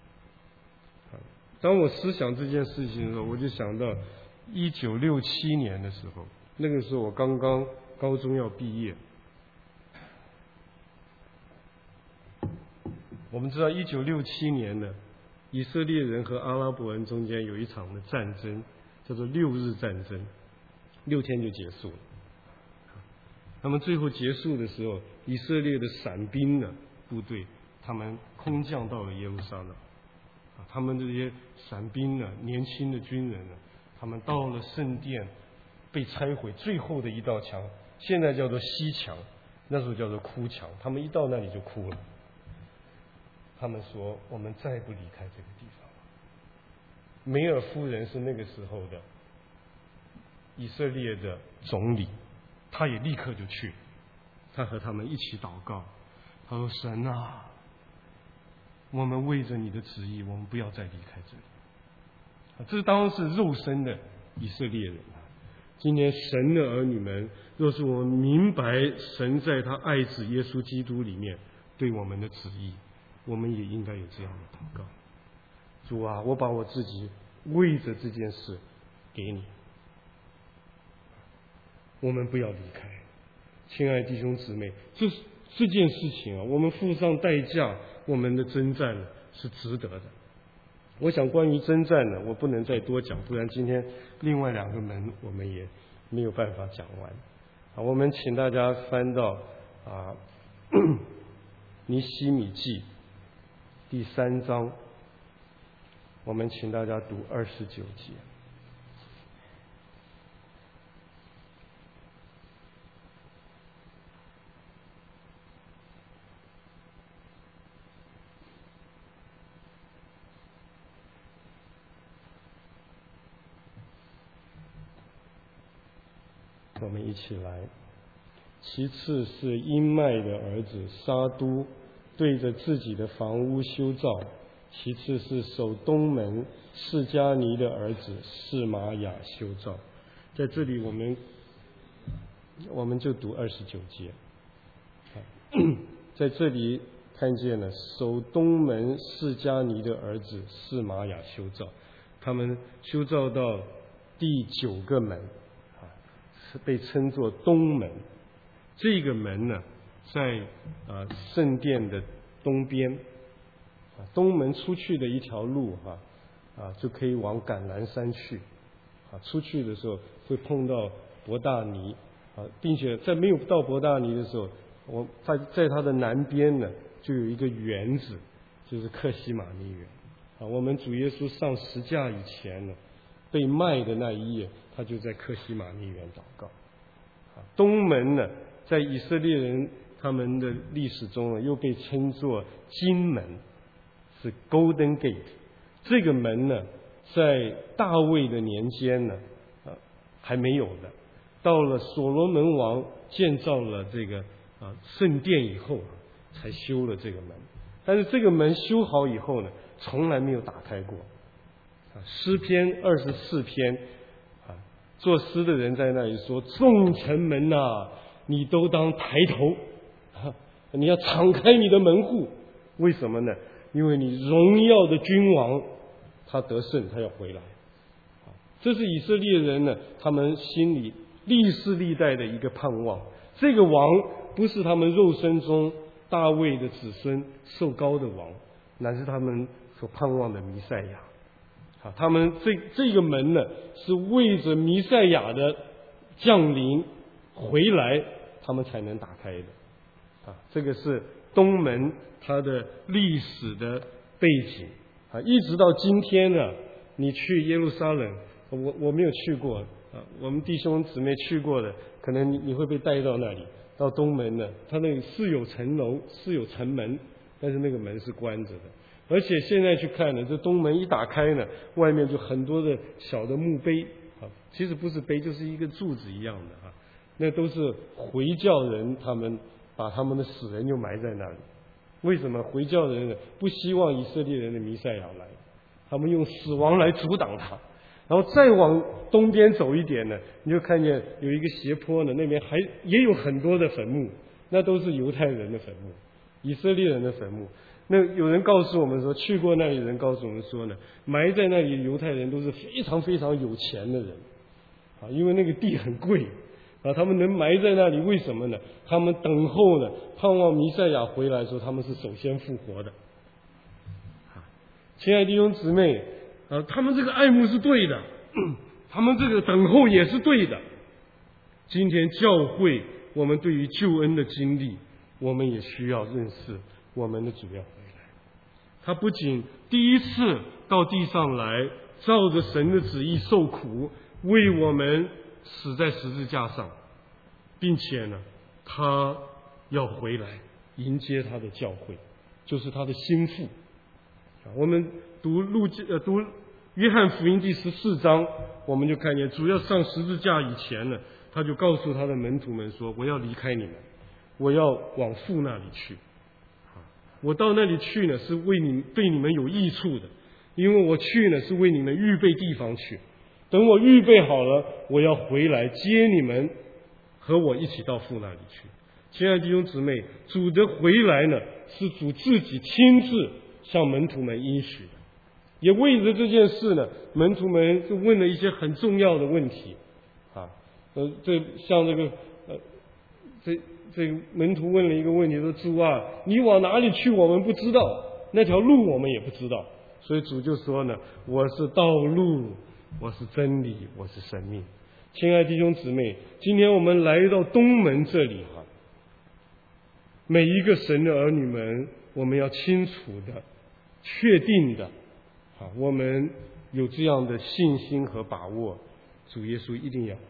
当我思想这件事情的时候，我就想到1967年的时候，那个时候我刚刚高中要毕业。我们知道1967年呢，以色列人和阿拉伯人中间有一场的战争，叫做6日战争，6天就结束了。那么最后结束的时候，以色列的伞兵呢部队，他们空降到了耶路撒冷。他们这些伞兵呢，年轻的军人呢，他们到了圣殿被拆毁最后的一道墙，现在叫做西墙，那时候叫做哭墙。他们一到那里就哭了。他们说：“我们再不离开这个地方了。”梅尔夫人是那个时候的以色列的总理，他也立刻就去了。他和他们一起祷告，他说：“神啊，我们为着你的旨意，我们不要再离开这里。”这当然是肉身的以色列人啊。今天神的儿女们，若是我们明白神在他爱子耶稣基督里面对我们的旨意，我们也应该有这样的祷告。主啊，我把我自己为着这件事给你，我们不要离开。亲爱的弟兄姊妹，这件事情啊，我们付上代价，我们的征战是值得的。我想关于征战呢，我不能再多讲，不然今天另外2个门我们也没有办法讲完。我们请大家翻到尼希米记第3章，我们请大家读29节。我们一起来。其次是英麦的儿子沙都对着自己的房屋修造，其次是守东门示迦尼的儿子示玛雅修造。在这里我们就读29节。在这里看见了守东门示迦尼的儿子示玛雅修造，他们修造到第9个门，是被称作东门。这个门呢，在圣殿的东边，东门出去的一条路就可以往橄榄山去。出去的时候会碰到伯大尼，并且在没有到伯大尼的时候，在它的南边呢，就有一个园子，就是客西马尼园。我们主耶稣上十架以前呢，被卖的那一夜，他就在客西马尼园祷告。东门呢，在以色列人他们的历史中呢，又被称作金门，是 Golden Gate。这个门呢，在大卫的年间呢，还没有的。到了所罗门王建造了这个圣殿以后，才修了这个门。但是这个门修好以后呢，从来没有打开过。诗篇24篇，作诗的人在那里说：“众城门啊，你都当抬头，你要敞开你的门户。为什么呢？因为你荣耀的君王他得胜，他要回来。”这是以色列人呢，他们心里历世历代的一个盼望。这个王不是他们肉身中大卫的子孙受膏的王，乃是他们所盼望的弥赛亚。他们这个门呢，是为着弥赛亚的降临回来，他们才能打开的。这个是东门它的历史的背景。一直到今天呢，你去耶路撒冷，我没有去过，我们弟兄姊妹去过的，可能你会被带到那里，到东门呢，它那里是有城楼，是有城门，但是那个门是关着的。而且现在去看呢，这东门一打开呢，外面就很多的小的墓碑，其实不是碑，就是一个柱子一样的那都是回教人，他们把他们的死人就埋在那里。为什么回教人呢不希望以色列人的弥赛亚来？他们用死亡来阻挡他。然后再往东边走一点呢，你就看见有一个斜坡呢，那边也有很多的坟墓，那都是犹太人的坟墓，以色列人的坟墓。 那有人告诉我们说，去过那里人告诉我们说呢，埋在那里的犹太人都是非常非常有钱的人啊，因为那个地很贵啊，他们能埋在那里，为什么呢？他们等候呢，盼望弥赛亚回来的时候，他们是首先复活的。亲爱的弟兄姊妹啊，他们这个爱慕是对的，他们这个等候也是对的。今天教会我们对于救恩的经历，我们也需要认识我们的主要回来。他不仅第一次到地上来，照着神的旨意受苦，为我们死在十字架上，并且呢，他要回来迎接他的教会，就是他的心腹。我们读约翰福音第14章，我们就看见主要上十字架以前呢，他就告诉他的门徒们说，我要离开你们，我要往父那里去，我到那里去呢是对你们有益处的，因为我去呢是为你们预备地方去，等我预备好了，我要回来接你们和我一起到父那里去。亲爱的弟兄姊妹，主的回来呢是主自己亲自向门徒们应许的，也为着这件事呢，门徒们就问了一些很重要的问题啊，这门徒问了一个问题，说主啊，你往哪里去我们不知道，那条路我们也不知道，所以主就说呢，我是道路，我是真理，我是生命。亲爱的弟兄姊妹，今天我们来到东门这里哈，每一个神的儿女们，我们要清楚的、确定的啊，我们有这样的信心和把握，主耶稣一定要回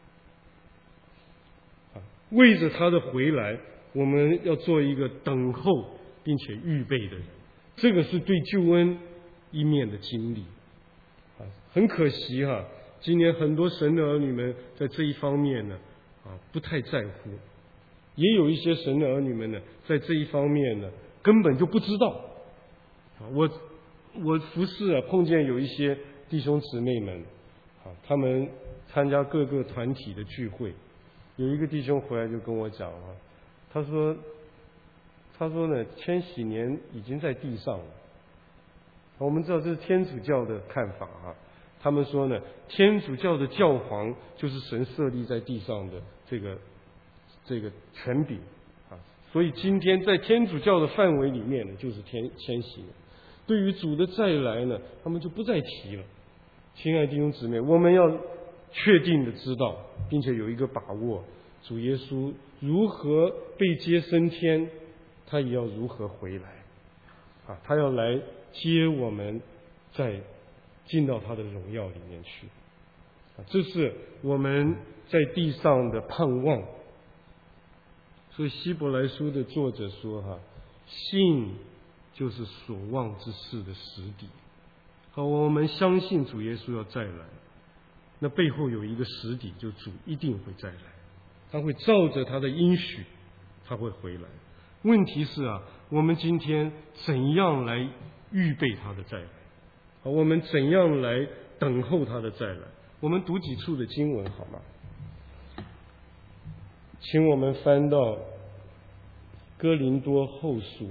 来啊！为着他的回来，我们要做一个等候并且预备的人，这个是对救恩一面的经历啊。很可惜哈，今年很多神的儿女们在这一方面呢不太在乎，也有一些神的儿女们呢，在这一方面呢根本就不知道啊。我服侍碰见有一些弟兄姊妹们他们参加各个团体的聚会，有一个弟兄回来就跟我讲他说呢，千禧年已经在地上了。我们知道这是天主教的看法他们说呢，天主教的教皇就是神设立在地上的这个权柄所以今天在天主教的范围里面呢，就是千禧年。对于主的再来呢，他们就不再提了。亲爱的弟兄姊妹，我们要确定的知道，并且有一个把握，主耶稣如何被接升天，他也要如何回来他要来接我们，再进到他的荣耀里面去这是我们在地上的盼望。所以希伯来书的作者说信就是所望之事的实底。我们相信主耶稣要再来，那背后有一个实底，就主一定会再来，他会照着他的应许，他会回来。问题是我们今天怎样来预备他的再来我们怎样来等候他的再来？我们读几处的经文好吗？请我们翻到哥林多后书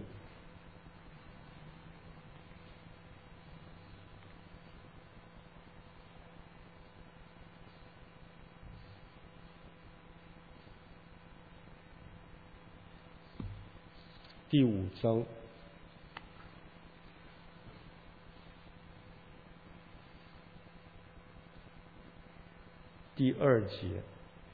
第5章第2节，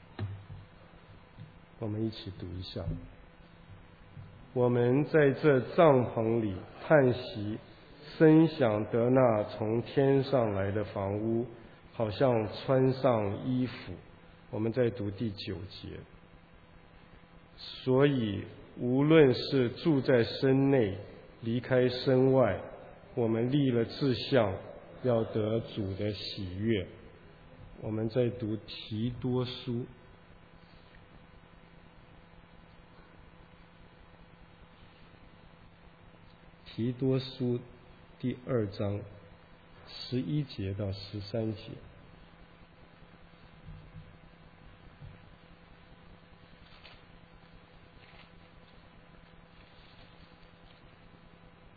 我们一起读一下。我们在这帐篷里叹息，深想得那从天上来的房屋，好像穿上衣服。我们再读第9节。所以无论是住在身内，离开身外，我们立了志向，要得主的喜悦。我们再读提多书第2章11节到13节。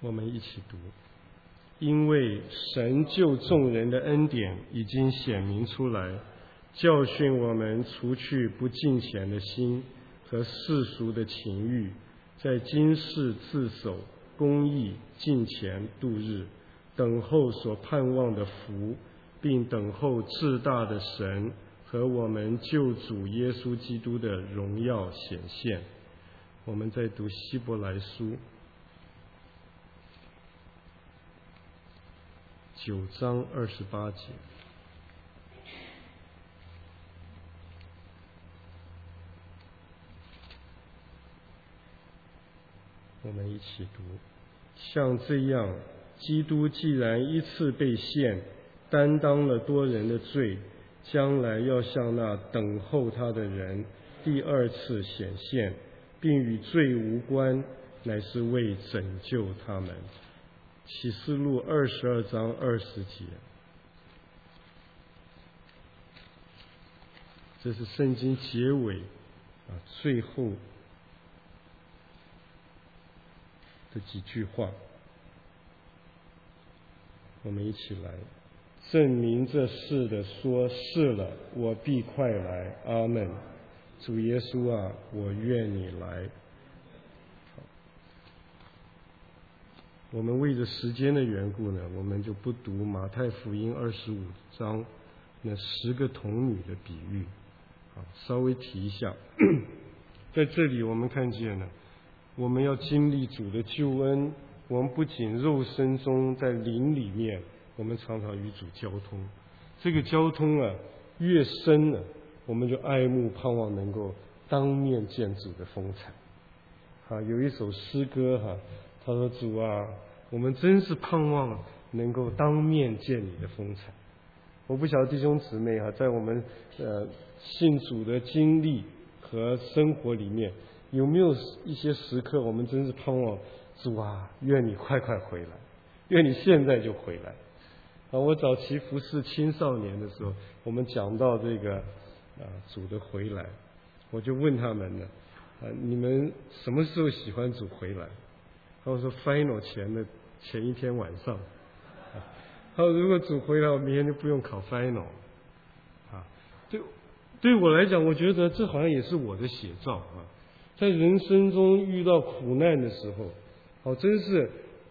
我们一起读。因为神救众人的恩典已经显明出来，教训我们除去不敬虔的心和世俗的情欲，在今世自守公义敬虔度日，等候所盼望的福，并等候至大的神和我们救主耶稣基督的荣耀显现。我们在读希伯来书9章28节。我们一起读。像这样，基督既然一次被献，担当了多人的罪，将来要向那等候他的人第二次显现，并与罪无关，乃是为拯救他们。启示录22章20节。这是圣经结尾最后的几句话，我们一起来证明这事的说，是了，我必快来，阿们。主耶稣啊，我愿你来。我们为着时间的缘故呢，我们就不读马太福音25章那10个童女的比喻，稍微提一下。在这里我们看见了，我们要经历主的救恩，我们不仅肉身中，在灵里面，我们常常与主交通。这个交通越深了，我们就爱慕盼望能够当面见主的风采。有一首诗歌他说：主啊，我们真是盼望能够当面见你的风采。我不晓得弟兄姊妹在我们信主的经历和生活里面，有没有一些时刻我们真是盼望主啊，愿你快快回来，愿你现在就回来。我早期服侍青少年的时候，我们讲到这个主的回来，我就问他们呢，你们什么时候喜欢主回来？他们说 final 前一天晚上。他说如果主回来，我明天就不用考 final。对我来讲，我觉得这好像也是我的写照在人生中遇到苦难的时候，真是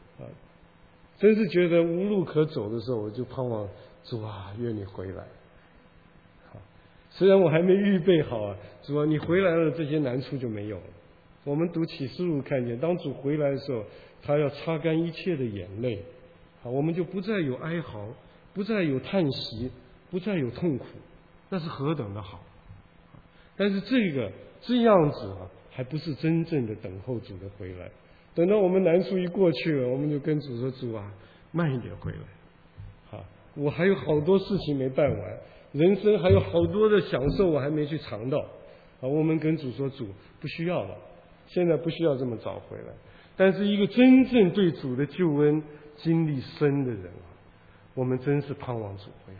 觉得无路可走的时候，我就盼望主啊，愿你回来。虽然我还没预备好主啊，你回来了，这些难处就没有了。我们读启示录看见，当主回来的时候，他要擦干一切的眼泪，我们就不再有哀嚎，不再有叹息，不再有痛苦，那是何等的好。但是这样子还不是真正的等候主的回来。等到我们难处一过去了，我们就跟主说：主啊，慢一点回来，我还有好多事情没办完，人生还有好多的享受我还没去尝到。我们跟主说：主，不需要了，现在不需要这么早回来。但是一个真正对主的救恩经历深的人我们真是盼望主回来。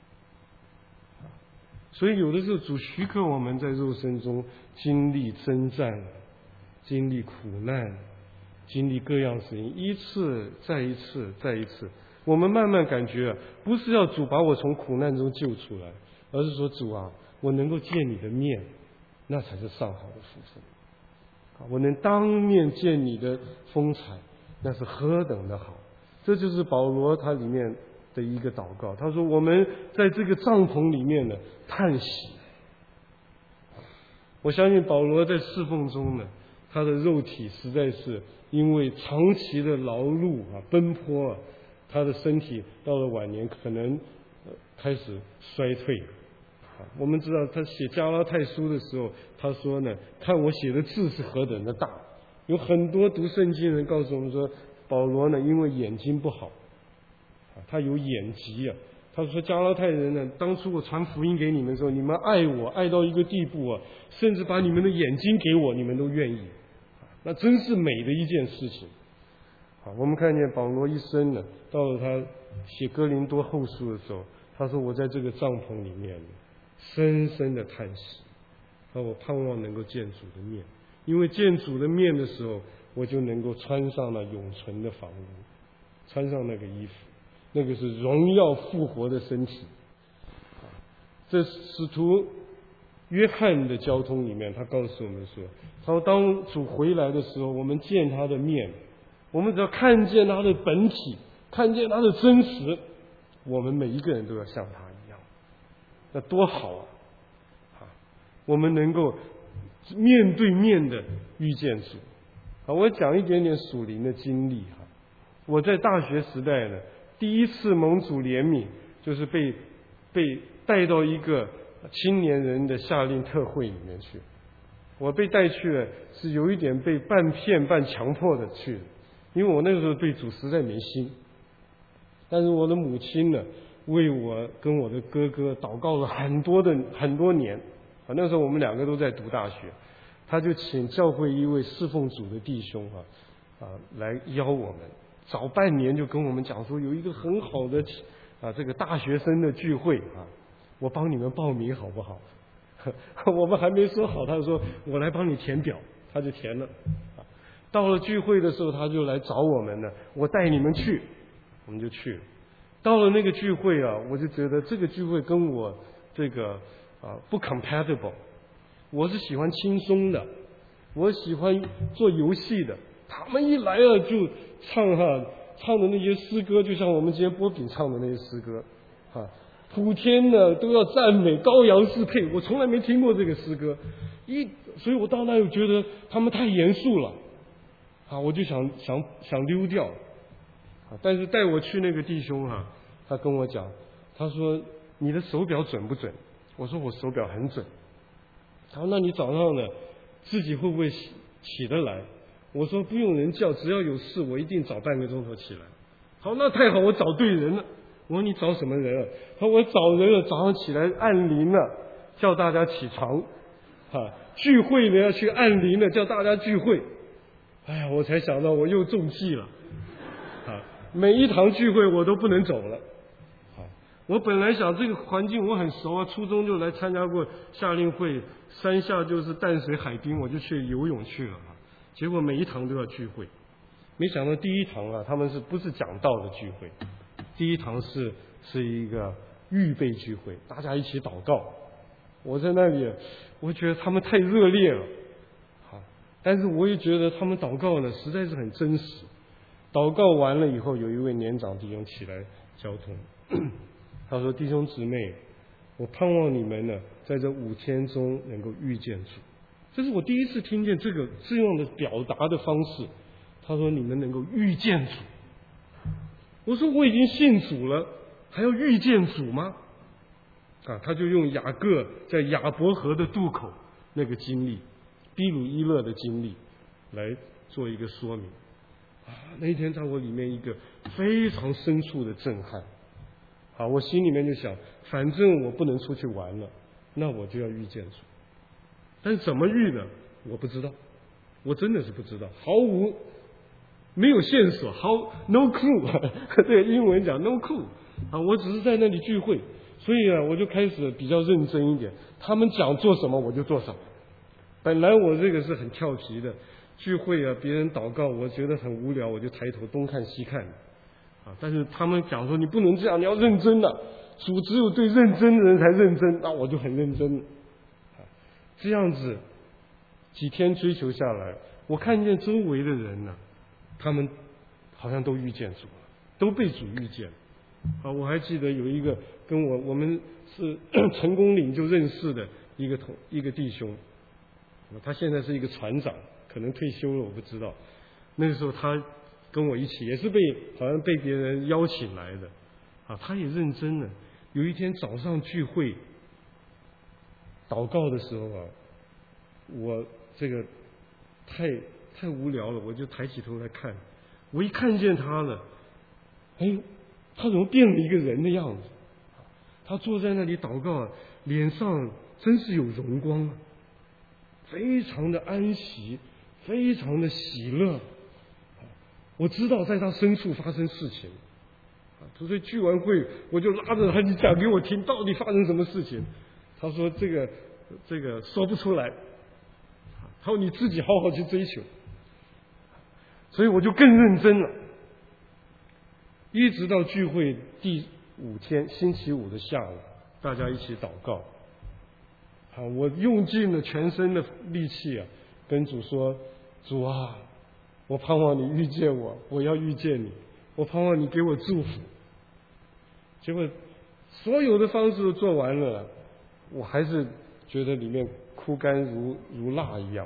所以有的时候主许可我们在肉身中经历征战，经历苦难，经历各样事情，一次再一次再一次，我们慢慢感觉不是要主把我从苦难中救出来，而是说主啊，我能够见你的面，那才是上好的福分。我能当面见你的风采，那是何等的好。这就是保罗他里面的一个祷告。他说我们在这个帐篷里面呢叹息。我相信保罗在侍奉中呢，他的肉体实在是因为长期的劳碌奔波他的身体到了晚年可能开始衰退。我们知道他写加拉太书的时候，他说呢，看我写的字是何等的大。有很多读圣经人告诉我们说，保罗呢因为眼睛不好他有眼疾他说加拉太人呢，当初我传福音给你们的时候，你们爱我爱到一个地步甚至把你们的眼睛给我，你们都愿意，那真是美的一件事情。我们看见保罗一生呢，到了他写哥林多后书的时候，他说我在这个帐篷里面深深的叹息，我盼望能够见主的面，因为见主的面的时候， 我就能够穿上了永存的房屋，穿上那个衣服，那个是荣耀复活的身体。这使徒约翰的交通里面，他告诉我们说，他说当主回来的时候，我们见他的面，我们只要看见他的本体，看见他的真实，我们每一个人都要像他一样，那多好啊！我们能够面对面的遇见主。我讲一点点属灵的经历。我在大学时代呢，第一次蒙主怜悯，就是被带到一个青年人的夏令特会里面去。我被带去了，是有一点被半骗半强迫的去的，因为我那个时候对主实在没心。但是我的母亲呢，为我跟我的哥哥祷告了很多年。那时候我们两个都在读大学，他就请教会一位侍奉主的弟兄来邀我们，早半年就跟我们讲说有一个很好的这个大学生的聚会我帮你们报名好不好？我们还没说好，他就说我来帮你填表，他就填了。到了聚会的时候，他就来找我们了，我带你们去，我们就去了。到了那个聚会我就觉得这个聚会跟我这个不 compatible。 我是喜欢轻松的，我喜欢做游戏的。他们一来就唱的那些诗歌，就像我们今天波比唱的那些诗歌普天呢都要赞美，羔羊适配。我从来没听过这个诗歌，所以我到那又觉得他们太严肃了我就想溜掉但是带我去那个弟兄他跟我讲，他说你的手表准不准？我说我手表很准。他说那你早上呢自己会不会起得来？我说不用人叫，只要有事我一定早半个钟头起来。好，那太好，我找对人了。我说你找什么人他说我找人了，早上起来按铃了，叫大家起床聚会呢要去按铃了，叫大家聚会。哎呀，我才想到我又中计了每一堂聚会我都不能走了我本来想这个环境我很熟初中就来参加过夏令会，山下就是淡水海滨，我就去游泳去了结果每一堂都要聚会。没想到第一堂他们不是讲道的聚会，第一堂是一个预备聚会，大家一起祷告。我在那里我觉得他们太热烈了但是我也觉得他们祷告呢实在是很真实。祷告完了以后，有一位年长弟兄起来交通他说弟兄姊妹，我盼望你们呢在这5天中能够遇见主。这是我第一次听见这样的表达的方式。他说你们能够遇见主。我说我已经信主了，还要遇见主吗？他就用雅各在亚伯河的渡口那个经历，毗鲁伊勒的经历来做一个说明那一天在我里面一个非常深处的震撼我心里面就想，反正我不能出去玩了，那我就要遇见主。但是怎么遇的我不知道，我真的是不知道，没有线索，no clue 对，英文讲 no clue 我只是在那里聚会，所以我就开始比较认真一点，他们讲做什么我就做什么。本来我这个是很调皮的，聚会别人祷告我觉得很无聊，我就抬头东看西看但是他们讲说你不能这样，你要认真主只有对认真的人才认真，那我就很认真这样子几天追求下来，我看见周围的人他们好像都遇见主了，都被主遇见我还记得有一个跟我们是成功岭就认识的一个弟兄，他现在是一个船长，可能退休了我不知道。那个时候他跟我一起，也是好像被别人邀请来的他也认真了。有一天早上聚会祷告的时候我这个太无聊了，我就抬起头来看，我一看见他了，他怎么变了一个人的样子？他坐在那里祷告，脸上真是有荣光非常的安息，非常的喜乐。我知道在他深处发生事情所以聚完会我就拉着他，你讲给我听到底发生什么事情。他说这个说不出来，他说你自己好好去追求。 所以我就更认真了。一直到聚会第5天，星期5的下午，大家一起祷告。我用尽了全身的力气跟主说：主啊，我盼望你遇见我，我要遇见你，我盼望你给我祝福。结果所有的方式都做完了，我还是觉得里面枯干如蜡一样。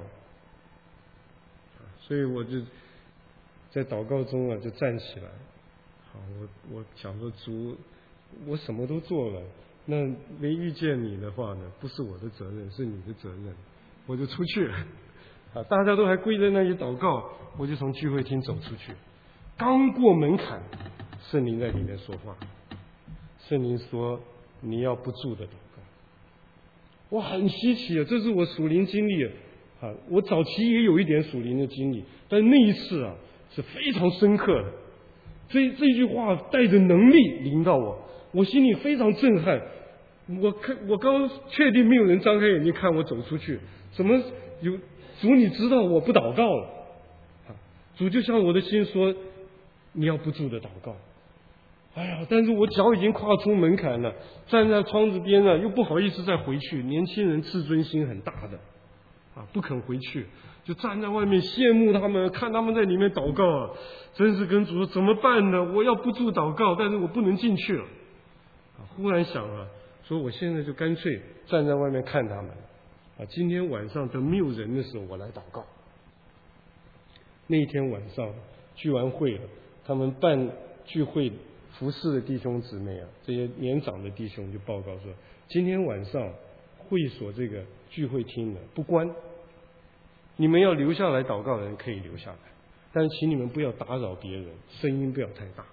所以我就在祷告中就站起来。我想说，主，我什么都做了，那没遇见你的话呢，不是我的责任，是你的责任。我就出去了。大家都还跪在那里祷告，我就从聚会厅走出去。刚过门槛，圣灵在里面说话。圣灵说：你要不住的祷告。哇，很稀奇这是我属灵经历我早期也有一点属灵的经历，但那一次是非常深刻的。这句话带着能力临到我心里非常震撼。我刚确定没有人张开眼睛看我走出去，怎么有主？你知道我不祷告了主就向我的心说：你要不住的祷告。但是我脚已经跨出门槛了，站在窗子边又不好意思再回去。年轻人自尊心很大的不肯回去，就站在外面羡慕他们，看他们在里面祷告真是跟主说：怎么办呢？我要不住祷告，但是我不能进去了忽然想说我现在就干脆站在外面看他们今天晚上等没有人的时候我来祷告。那一天晚上聚完会了，他们办聚会服侍的弟兄姊妹这些年长的弟兄就报告说：今天晚上会所这个聚会厅不关，你们要留下来祷告的人可以留下来，但是请你们不要打扰别人，声音不要太大。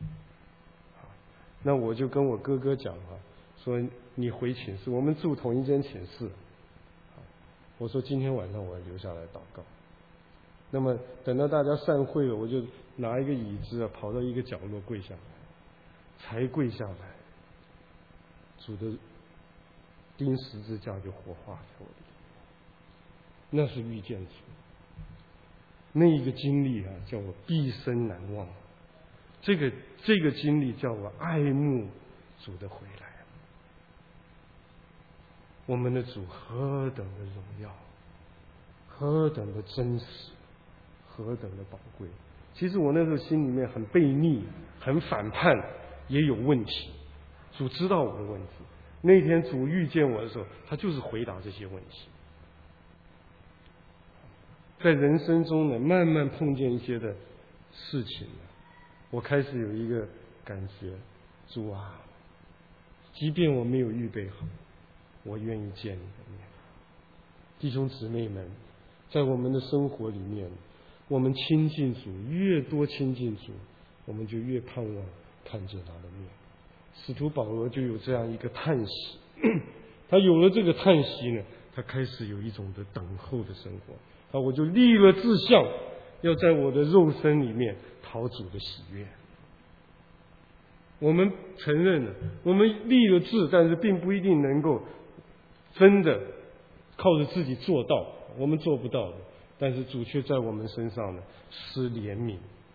那我就跟我哥哥讲说你回寝室，我们住同一间寝室。我说今天晚上我要留下来祷告。那么等到大家散会了，我就拿一个椅子跑到一个角落跪下来，才跪下来，主的钉十字架就活化在我里面。那是遇见主，那一个经历叫我毕生难忘。这个经历叫我爱慕主的回来。我们的主何等的荣耀，何等的真实，何等的宝贵。其实我那时候心里面很悖逆，很反叛，也有问题。主知道我的问题。那天主遇见我的时候，他就是回答这些问题。在人生中慢慢碰见一些的事情我开始有一个感觉：主啊，即便我没有预备好，我愿意见你的面。弟兄姊妹们，在我们的生活里面，我们亲近主，越多亲近主，我们就越盼望看见他的面。使徒保罗就有这样一个叹息，他有了这个叹息他开始有一种的等候的生活。我就立了志向，要在我的肉身里面讨主的喜悦。我们承认了，我们立了志，但是并不一定能够真的靠着自己做到，我们做不到的。但是主却在我们身上施怜悯。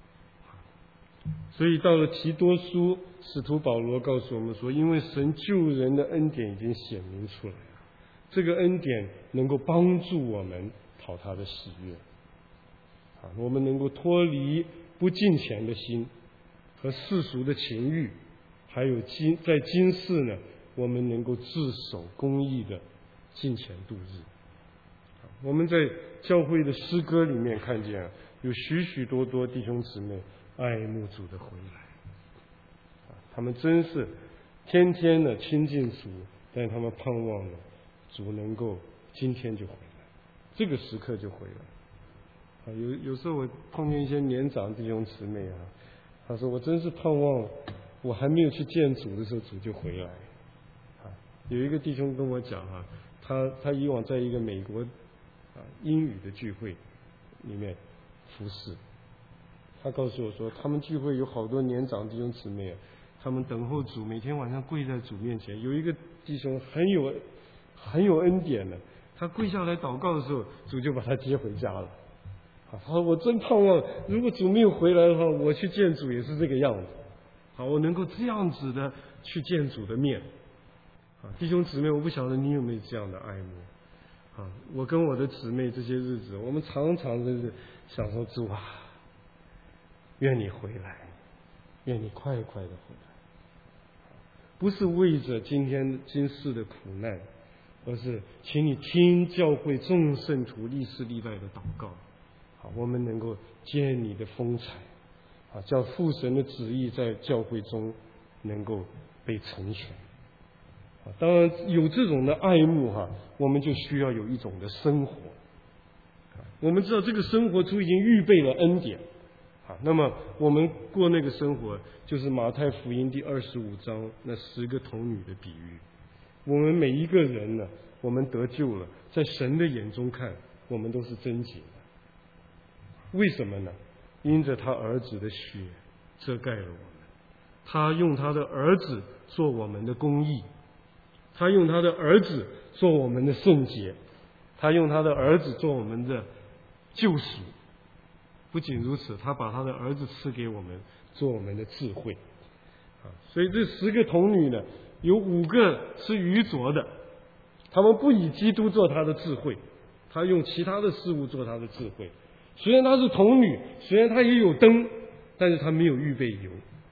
所以到了提多书，使徒保罗告诉我们说：因为神救人的恩典已经显明出来了，这个恩典能够帮助我们讨他的喜悦我们能够脱离不敬虔的心和世俗的情欲，还有在今世我们能够自守公义的敬虔度日。我们在教会的诗歌里面看见有许许多多弟兄姊妹爱慕主的回来他们真是天天的亲近主，但他们盼望主能够今天就回来，这个时刻就回来有时候我碰见一些年长弟兄姊妹他说我真是盼望我还没有去见主的时候主就回来有一个弟兄跟我讲他以往在一个美国英语的聚会里面服侍，他告诉我说他们聚会有好多年长弟兄姊妹他们等候主，每天晚上跪在主面前。有一个弟兄很有恩典的，他跪下来祷告的时候，主就把他接回家了好，我真盼望，如果主没有回来的话，我去见主也是这个样子。好，我能够这样子的去见主的面。弟兄姊妹，我不晓得你有没有这样的爱慕。我跟我的姊妹这些日子，我们常常的是想说，主啊，愿你回来，愿你快快的回来。不是为着今世的苦难，而是请你听教会众圣徒历世历代的祷告。好，我们能够见你的风采，叫父神的旨意在教会中能够被成全。当然有这种的爱慕我们就需要有一种的生活。我们知道这个生活主已经预备了恩典。那么我们过那个生活，就是马太福音第25章那10个童女的比喻。我们每一个人呢，我们得救了，在神的眼中看，我们都是贞洁的。为什么呢？因着他儿子的血遮盖了我们，他用他的儿子做我们的公义，他用他的儿子做我们的圣洁，他用他的儿子做我们的救赎。不仅如此，他把他的儿子赐给我们，做我们的智慧。所以这10个童女呢，有5个是愚拙的，他们不以基督做他的智慧，他用其他的事物做他的智慧。虽然她是童女，虽然她也有灯，但是她没有预备油。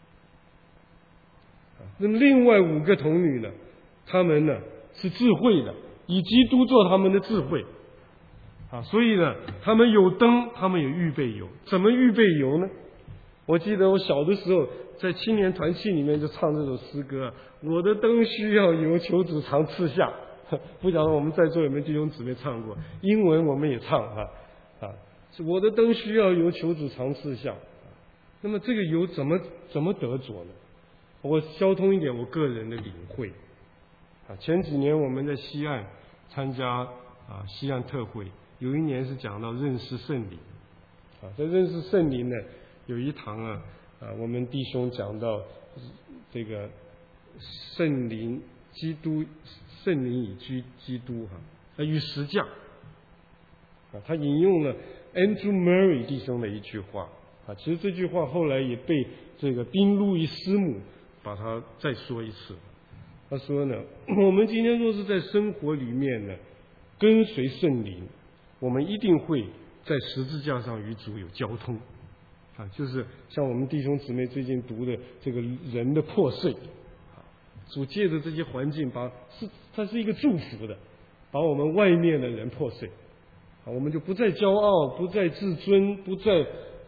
那么另外5个童女呢，她们呢是智慧的，以基督做他们的智慧。所以呢，他们有灯，他们也预备油。怎么预备油呢？我记得我小的时候在青年团契里面就唱这首诗歌，我的灯需要油，求主常赐下。不晓得我们在座有没有弟兄姊妹唱过？英文我们也唱我的灯需要油，求主常赐下。那么这个油怎么得着呢？我交通一点我个人的领会。前几年我们在西岸参加西岸特会，有一年是讲到认识圣灵。在认识圣灵呢，有一堂我们弟兄讲到这个圣灵基督，圣灵以居基督与实价。他引用了 Andrew Murray 弟兄的一句话其实这句话后来也被这个宾路易斯姆把它再说一次。他说呢，我们今天若是在生活里面呢跟随圣灵，我们一定会在十字架上与主有交通就是像我们弟兄姊妹最近读的这个人的破碎主借着这些环境它是一个祝福的，把我们外面的人破碎我们就不再骄傲，不再自尊，不再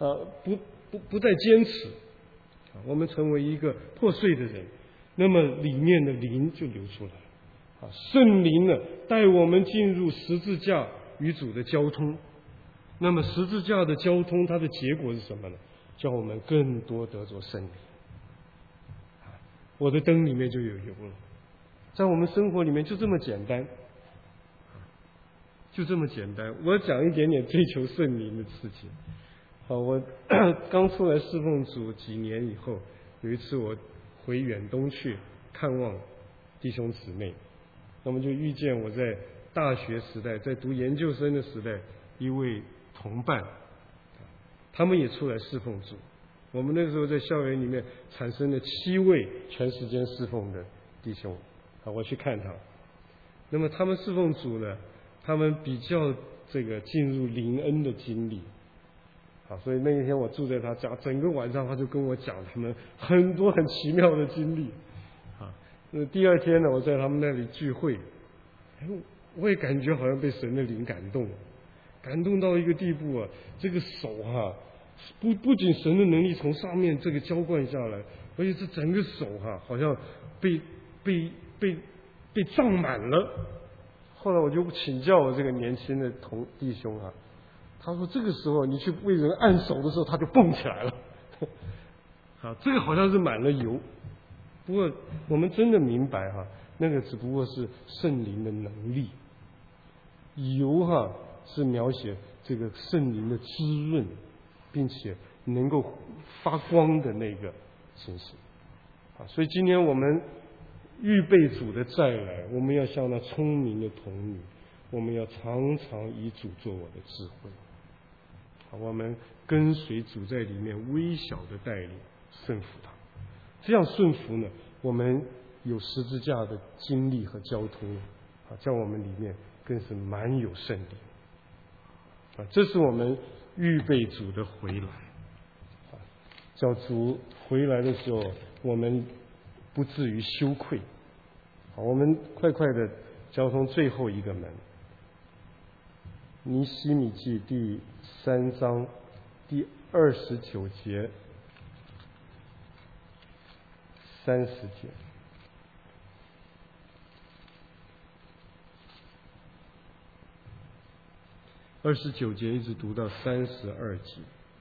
坚持我们成为一个破碎的人，那么里面的灵就流出来圣灵呢带我们进入十字架与主的交通。那么十字架的交通，它的结果是什么呢？叫我们更多得着圣灵。我的灯里面就有油了，在我们生活里面就这么简单，就这么简单。我讲一点点追求圣灵的事情。我刚出来侍奉主几年以后，有一次我回远东去看望弟兄姊妹，那么就遇见我在大学时代，在读研究生的时代一位同伴，他们也出来侍奉主。我们那时候在校园里面产生了7位全时间侍奉的弟兄我去看他。那么他们侍奉主呢，他们比较这个进入灵恩的经历所以那一天我住在他家，整个晚上他就跟我讲他们很多很奇妙的经历第二天呢，我在他们那里聚会，我也感觉好像被神的灵感动到一个地步这个手不仅神的能力从上面这个浇灌下来，而且这整个手好像被胀满了。后来我就请教我这个年轻的弟兄他说这个时候你去为人按手的时候，他就蹦起来了这个好像是满了油。不过我们真的明白那个只不过是圣灵的能力，油是描写这个圣灵的滋润，并且能够发光的那个情形所以今天我们预备主的再来，我们要像那聪明的童女，我们要常常以主做我的智慧我们跟随主在里面微小的带领，顺服他。这样顺服呢，我们有十字架的经历和交通在我们里面更是满有胜利这是我们预备主的回来叫主回来的时候，我们不至于羞愧我们快的交通最后一个门，尼希米记第3章第29节30节，29节一直读到32节。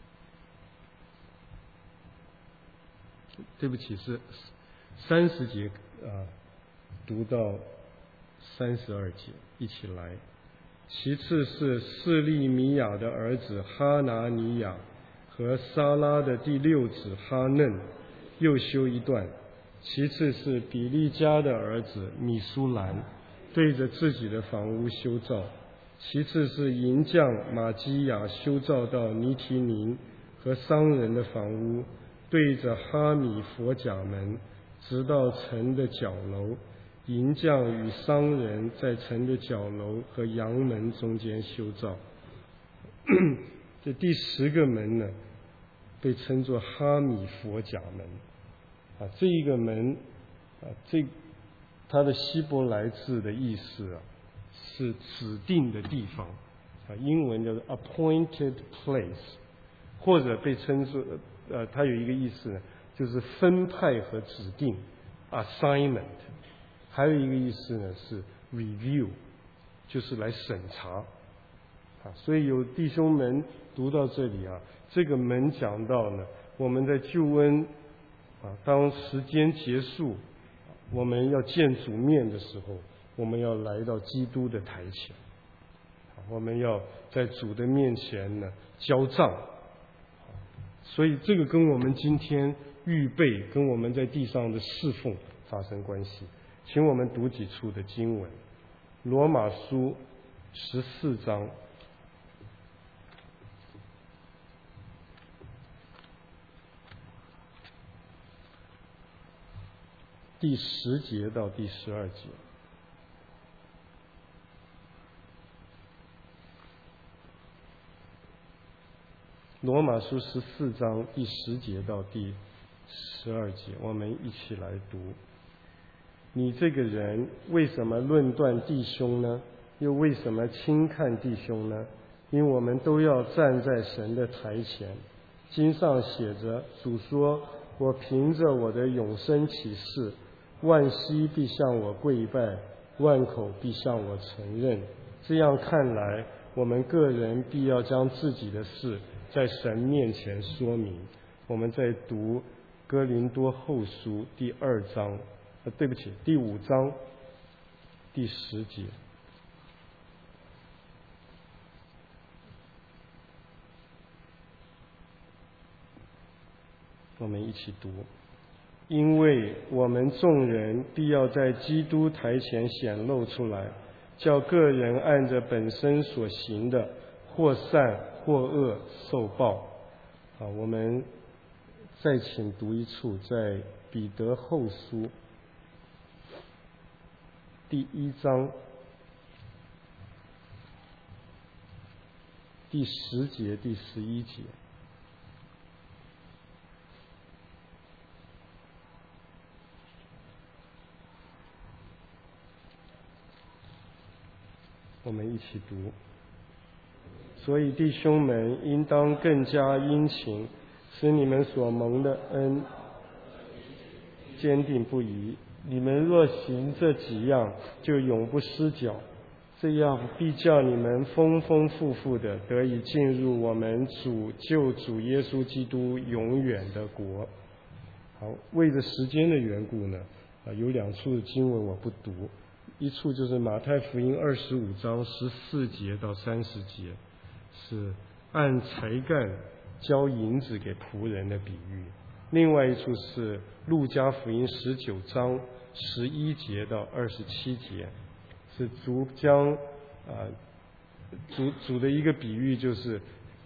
对不起，是30节读到32节，一起来。其次是示利米亚的儿子哈拿尼亚和撒拉的第6子哈嫩，又修一段。其次是比利家的儿子米苏兰，对着自己的房屋修造。其次是银匠马基亚修造到尼提宁和商人的房屋，对着哈米佛甲门，直到城的角楼。银匠与商人在城的角楼和阳门中间修造。这第10个门呢，被称作哈米佛甲门这一个门它的希伯来字的意思是指定的地方英文叫做 appointed place， 或者被称作它有一个意思呢，就是分派和指定 assignment， 还有一个意思呢是 review， 就是来审查所以有弟兄们读到这里这个门讲到呢，我们在救恩当时间结束，我们要见主面的时候，我们要来到基督的台前，我们要在主的面前呢交账。所以这个跟我们今天预备，跟我们在地上的侍奉发生关系。请我们读几处的经文，罗马书14章第10节到第12节。罗马书14章第10节到第12节，我们一起来读。你这个人为什么论断弟兄呢？又为什么轻看弟兄呢？因我们都要站在神的台前。经上写着，主说，我凭着我的永生启示，万膝必向我跪拜，万口必向我承认。这样看来，我们个人必要将自己的事在神面前说明。我们在读哥林多后书第5章第10节。我们一起读。因为我们众人必要在基督台前显露出来，叫个人按着本身所行的，或善或恶受报。我们再请读一处，在彼得后书第1章第10节第11节。我们一起读。所以弟兄们应当更加殷勤，使你们所蒙的恩坚定不移。你们若行这几样，就永不失脚，这样必叫你们丰丰富富的得以进入我们救主耶稣基督永远的国。好，为着时间的缘故呢，有2处的经文我不读，一处就是马太福音25章14节到30节，是按才干交银子给仆人的比喻。另外一处是路加福音19章11节到27节，是主将主的一个比喻，就是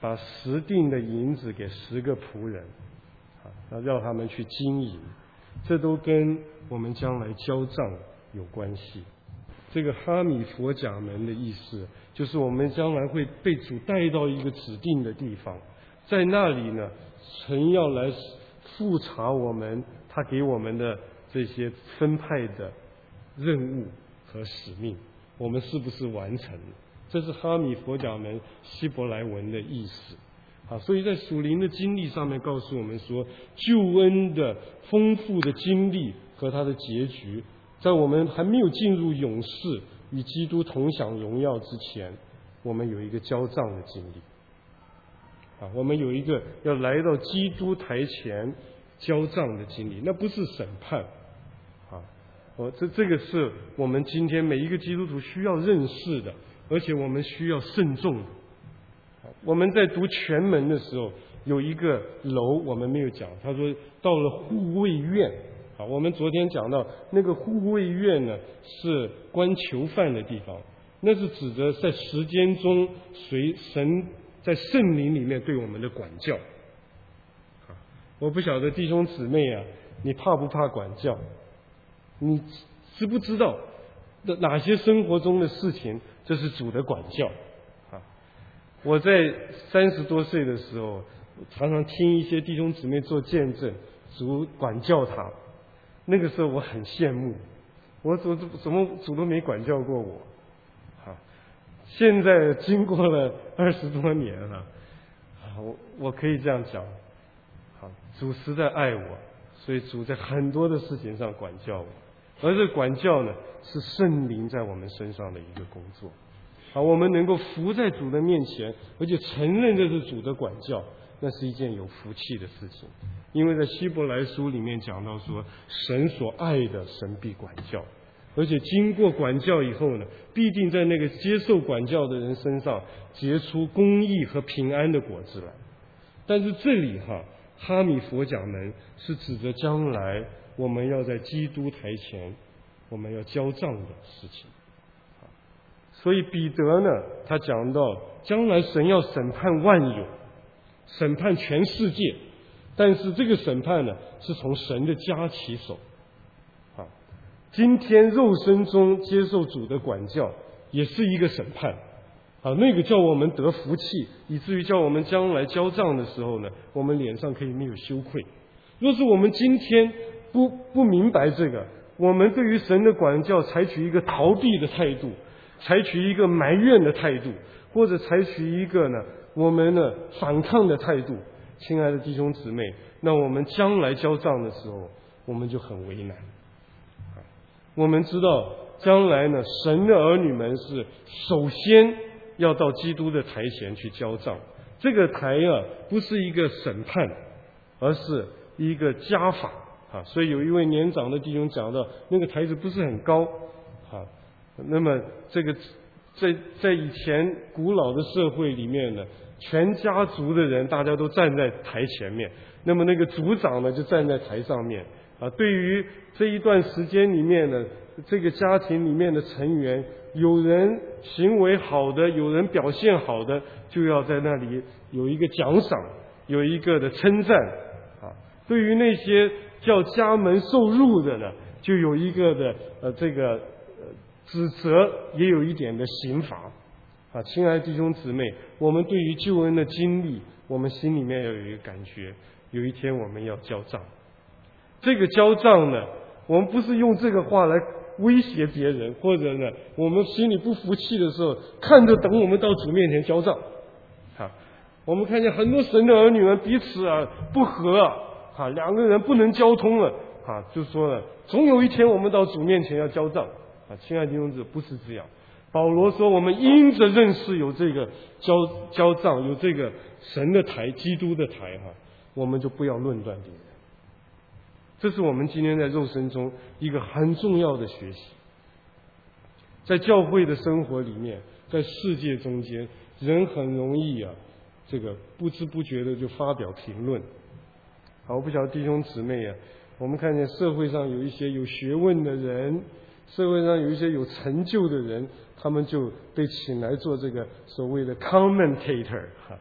把10锭的银子给10个仆人，让他们去经营，这都跟我们将来交账有关系。这个哈米佛甲门的意思，就是我们将来会被主带到一个指定的地方，在那里呢，神要来复查我们他给我们的这些分派的任务和使命，我们是不是完成了？这是哈米佛甲门希伯来文的意思。所以在属灵的经历上面告诉我们说，救恩的丰富的经历和它的结局，在我们还没有进入永世与基督同享荣耀之前，我们有一个交账的经历。我们有一个要来到基督台前交账的经历，那不是审判。这个是我们今天每一个基督徒需要认识的，而且我们需要慎重的。我们在读全门的时候，有一个楼我们没有讲，他说到了护卫院。我们昨天讲到那个护卫院呢，是关囚犯的地方，那是指着在时间中随神在圣灵里面对我们的管教。我不晓得弟兄姊妹啊，你怕不怕管教？你知不知道哪些生活中的事情这是主的管教？我在30多岁的时候，常常听一些弟兄姊妹做见证，主管教他。那个时候我很羡慕，我怎么主都没管教过我。现在经过了20多年了，我可以这样讲，主实在爱我，所以主在很多的事情上管教我，而这管教呢，是圣灵在我们身上的一个工作。我们能够伏在主的面前，而且承认这是主的管教，那是一件有福气的事情。因为在希伯来书里面讲到说，神所爱的神必管教，而且经过管教以后呢，必定在那个接受管教的人身上结出公义和平安的果子来。但是这里哈米佛甲门是指着将来我们要在基督台前我们要交账的事情。所以彼得呢，他讲到将来神要审判万有，审判全世界，但是这个审判呢，是从神的家起手。今天肉身中接受主的管教，也是一个审判。那个叫我们得福气，以至于叫我们将来交账的时候呢，我们脸上可以没有羞愧。若是我们今天不明白这个，我们对于神的管教采取一个逃避的态度，采取一个埋怨的态度，或者采取一个我们反抗的态度，亲爱的弟兄姊妹，那我们将来交账的时候，我们就很为难。我们知道将来神的儿女们是首先要到基督的台前去交账。这个台不是一个审判，而是一个家法。所以有一位年长的弟兄讲到，那个台子不是很高。那么这个在以前古老的社会里面呢，全家族的人大家都站在台前面，那么那个族长呢就站在台上面。对于这一段时间里面呢，这个家庭里面的成员，有人行为好的，有人表现好的，就要在那里有一个奖赏，有一个的称赞。对于那些叫家门受辱的呢，就有一个的这个指责，也有一点的刑罚。亲爱的弟兄姊妹，我们对于救恩的经历，我们心里面要有一个感觉，有一天我们要交账。这个交账呢，我们不是用这个话来威胁别人，或者我们心里不服气的时候，看着等我们到主面前交账。我们看见很多神的儿女们彼此不和，两个人不能交通了，就说了，总有一天我们到主面前要交账。亲爱的弟兄姊妹，不是这样。保罗说，我们因着认识有这个交账，有这个神的台，基督的台，我们就不要论断别人。这是我们今天在肉身中一个很重要的学习。在教会的生活里面，在世界中间，人很容易这个不知不觉的就发表评论。我不晓得弟兄姊妹我们看见社会上有一些有学问的人，社会上有一些有成就的人，他们就被请来做这个所谓的 commentator。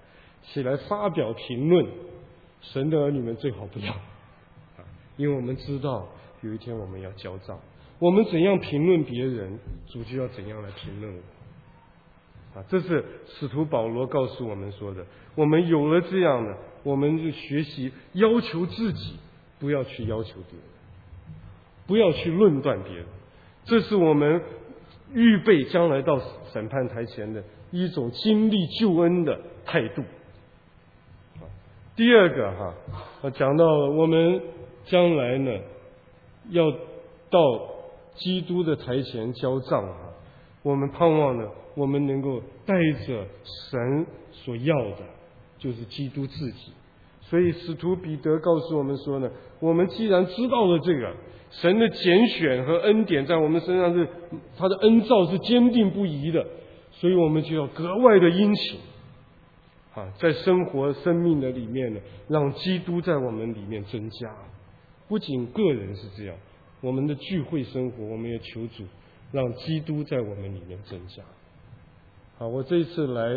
起来发表评论，神的儿女们最好不要因为我们知道有一天我们要交账，我们怎样评论别人，主就要怎样来评论我这是使徒保罗告诉我们说的。我们有了这样的，我们就学习要求自己，不要去要求别人，不要去论断别人，这是我们预备将来到审判台前的一种经历救恩的态度。第二个讲到我们将来呢要到基督的台前交账我们盼望呢我们能够带着神所要的就是基督自己。所以使徒彼得告诉我们说呢，我们既然知道了这个神的拣选和恩典在我们身上是他的恩召是坚定不移的，所以我们就要格外的殷勤在生活生命的里面呢，让基督在我们里面增加。不仅个人是这样，我们的聚会生活我们也求主让基督在我们里面增加。我这一次来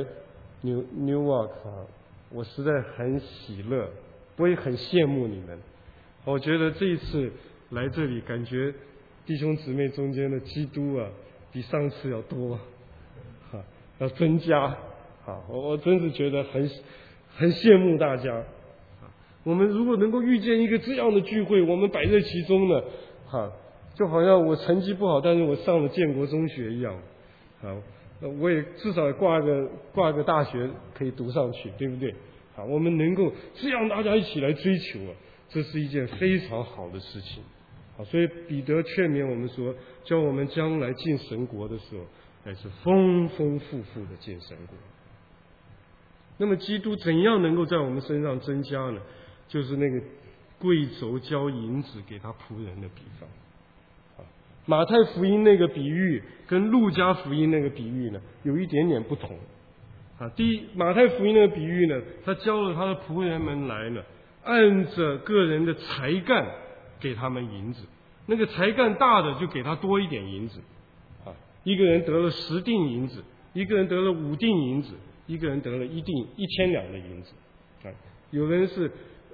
Newark 我实在很喜乐，我也很羡慕你们。我觉得这一次来这里，感觉弟兄姊妹中间的基督比上次要多要增加我真是觉得很羡慕大家我们如果能够遇见一个这样的聚会，我们摆在其中呢就好像我成绩不好，但是我上了建国中学一样我也至少挂个大学可以读上去，对不对我们能够这样大家一起来追求这是一件非常好的事情所以彼得劝勉我们说，叫我们将来进神国的时候乃是丰丰富富的进神国。那么基督怎样能够在我们身上增加呢？就是那个贵胄交银子给他仆人的比方马太福音那个比喻跟路加福音那个比喻呢有一点点不同第一，马太福音那个比喻呢，他教了他的仆人们来呢，按着个人的才干给他们银子，那个才干大的就给他多一点银子一个人得了10锭银子，一个人得了5锭银子，一个人得了1000两的银子有人是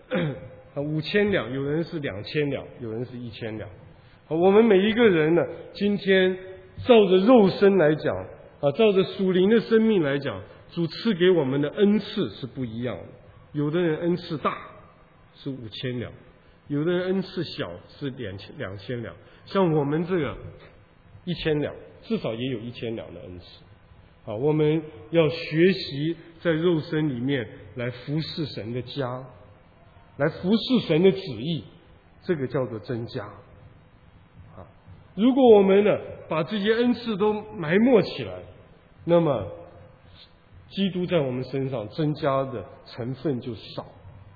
5000两，有人是2000两，有人是1000两我们每一个人呢，今天照着肉身来讲照着属灵的生命来讲，主赐给我们的恩赐是不一样的。有的人恩赐大是5000两，有的人恩赐小是2000两，像我们这个1000两，至少也有1000两的恩赐我们要学习在肉身里面来服侍神的家，来服侍神的旨意，这个叫做增加如果我们呢把这些恩赐都埋没起来，那么基督在我们身上增加的成分就少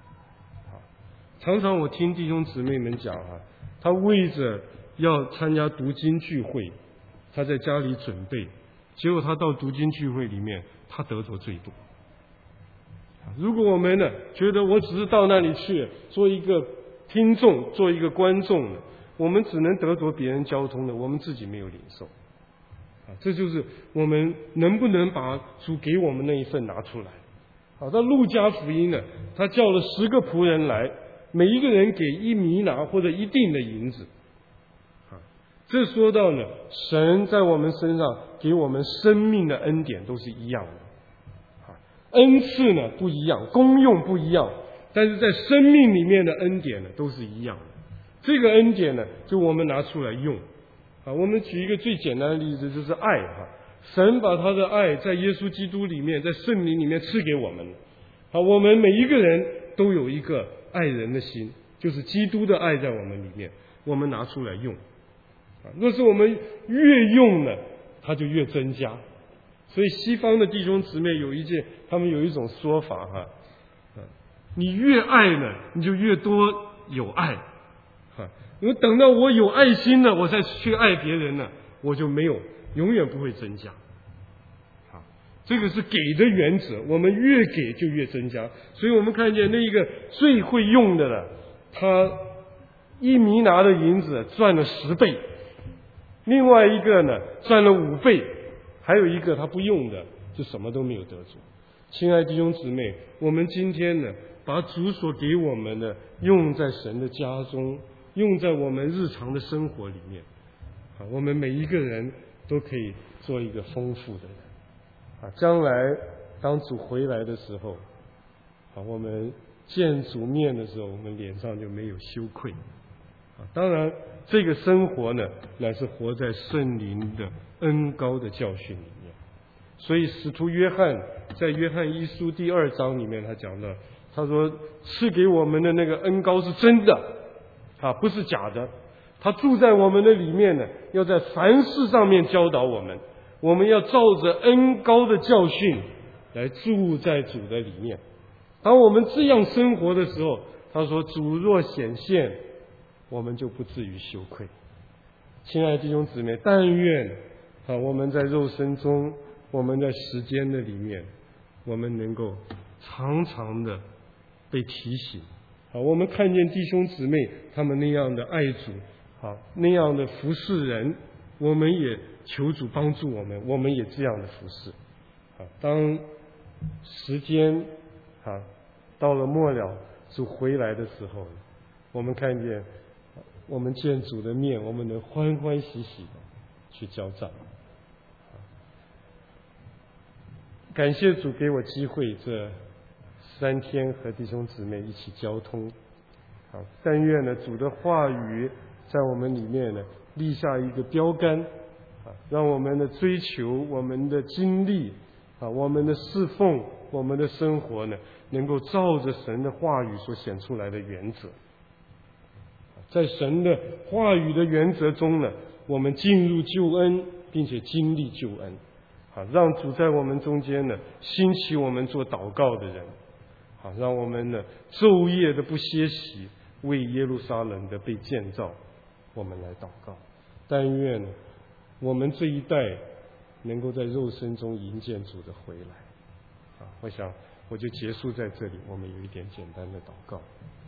常常我听弟兄姊妹们讲他为着要参加读经聚会，他在家里准备，结果他到读经聚会里面他得着最多如果我们呢觉得我只是到那里去做一个听众，做一个观众的，我们只能得着别人交通的，我们自己没有领受这就是我们能不能把主给我们那一份拿出来到路加福音呢，他叫了10个仆人来，每一个人给1弥拿或者1锭的银子这说到呢，神在我们身上给我们生命的恩典都是一样的恩赐呢不一样，功用不一样，但是在生命里面的恩典呢都是一样的。这个恩典呢就我们拿出来用我们举一个最简单的例子，就是爱神把他的爱在耶稣基督里面，在圣灵里面赐给我们我们每一个人都有一个爱人的心，就是基督的爱在我们里面，我们拿出来用若是我们越用呢，它就越增加。所以西方的弟兄姊妹他们有一种说法你越爱呢，你就越多有爱因为等到我有爱心了，我再去爱别人呢，我就永远不会增加这个是给的原则，我们越给就越增加。所以我们看见那一个最会用的了，他1弥拿的银子赚了10倍，另外一个呢赚了5倍，还有一个他不用的就什么都没有得着。 亲爱的弟兄姊妹，我们今天呢，把主所给我们的用在神的家中，用在我们日常的生活里面我们每一个人都可以做一个丰富的人将来当主回来的时候我们见主面的时候，我们脸上就没有羞愧当然这个生活呢，乃是活在圣灵的恩膏的教训里面。所以使徒约翰在约翰一书第2章里面，他讲到，他说赐给我们的那个恩膏是真的不是假的，他住在我们的里面呢，要在凡事上面教导我们，我们要照着恩膏的教训来住在主的里面。当我们这样生活的时候，他说主若显现，我们就不至于羞愧。亲爱的弟兄姊妹，但愿我们在肉身中，我们在时间的里面，我们能够常常的被提醒我们看见弟兄姊妹他们那样的爱主那样的服侍人，我们也求主帮助我们，我们也这样的服侍当时间到了末了，主回来的时候，我们看见我们见主的面，我们能欢欢喜喜的去交账感谢主给我机会这3天和弟兄姊妹一起交通但愿呢主的话语在我们里面呢立下一个标杆让我们的追求，我们的经历我们的侍奉，我们的生活呢能够照着神的话语所显出来的原则，在神的话语的原则中呢，我们进入救恩，并且经历救恩让主在我们中间呢兴起我们做祷告的人让我们呢昼夜的不歇息为耶路撒冷的被建造我们来祷告。但愿呢我们这一代能够在肉身中迎见主的回来我想我就结束在这里，我们有一点简单的祷告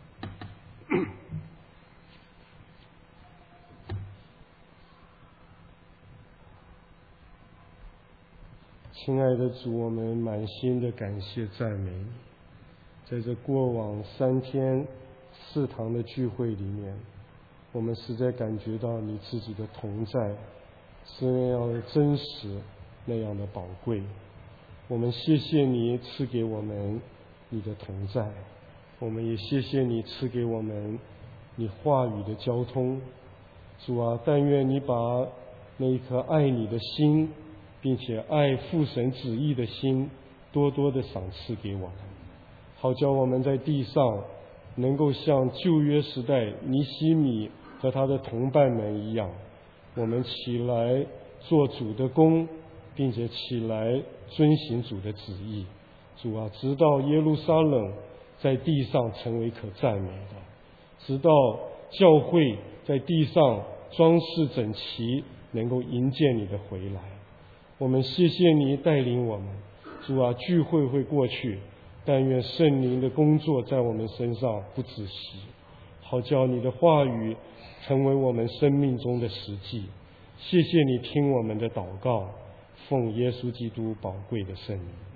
亲爱的主，我们满心的感谢赞美你，在这过往3天4堂的聚会里面，我们实在感觉到你自己的同在是那样的真实，那样的宝贵。我们谢谢你赐给我们你的同在，我们也谢谢你赐给我们你话语的交通。主啊，但愿你把那一颗爱你的心，并且爱父神旨意的心多多的赏赐给我们，好叫我们在地上能够像旧约时代尼希米和他的同伴们一样，我们起来做主的工，并且起来遵行主的旨意。主啊，直到耶路撒冷在地上成为可赞美的，直到教会在地上装饰整齐，能够迎接你的回来。我们谢谢你带领我们。主啊，聚会会过去，但愿圣灵的工作在我们身上不止息，好叫你的话语成为我们生命中的实际。谢谢你听我们的祷告，奉耶稣基督宝贵的圣名。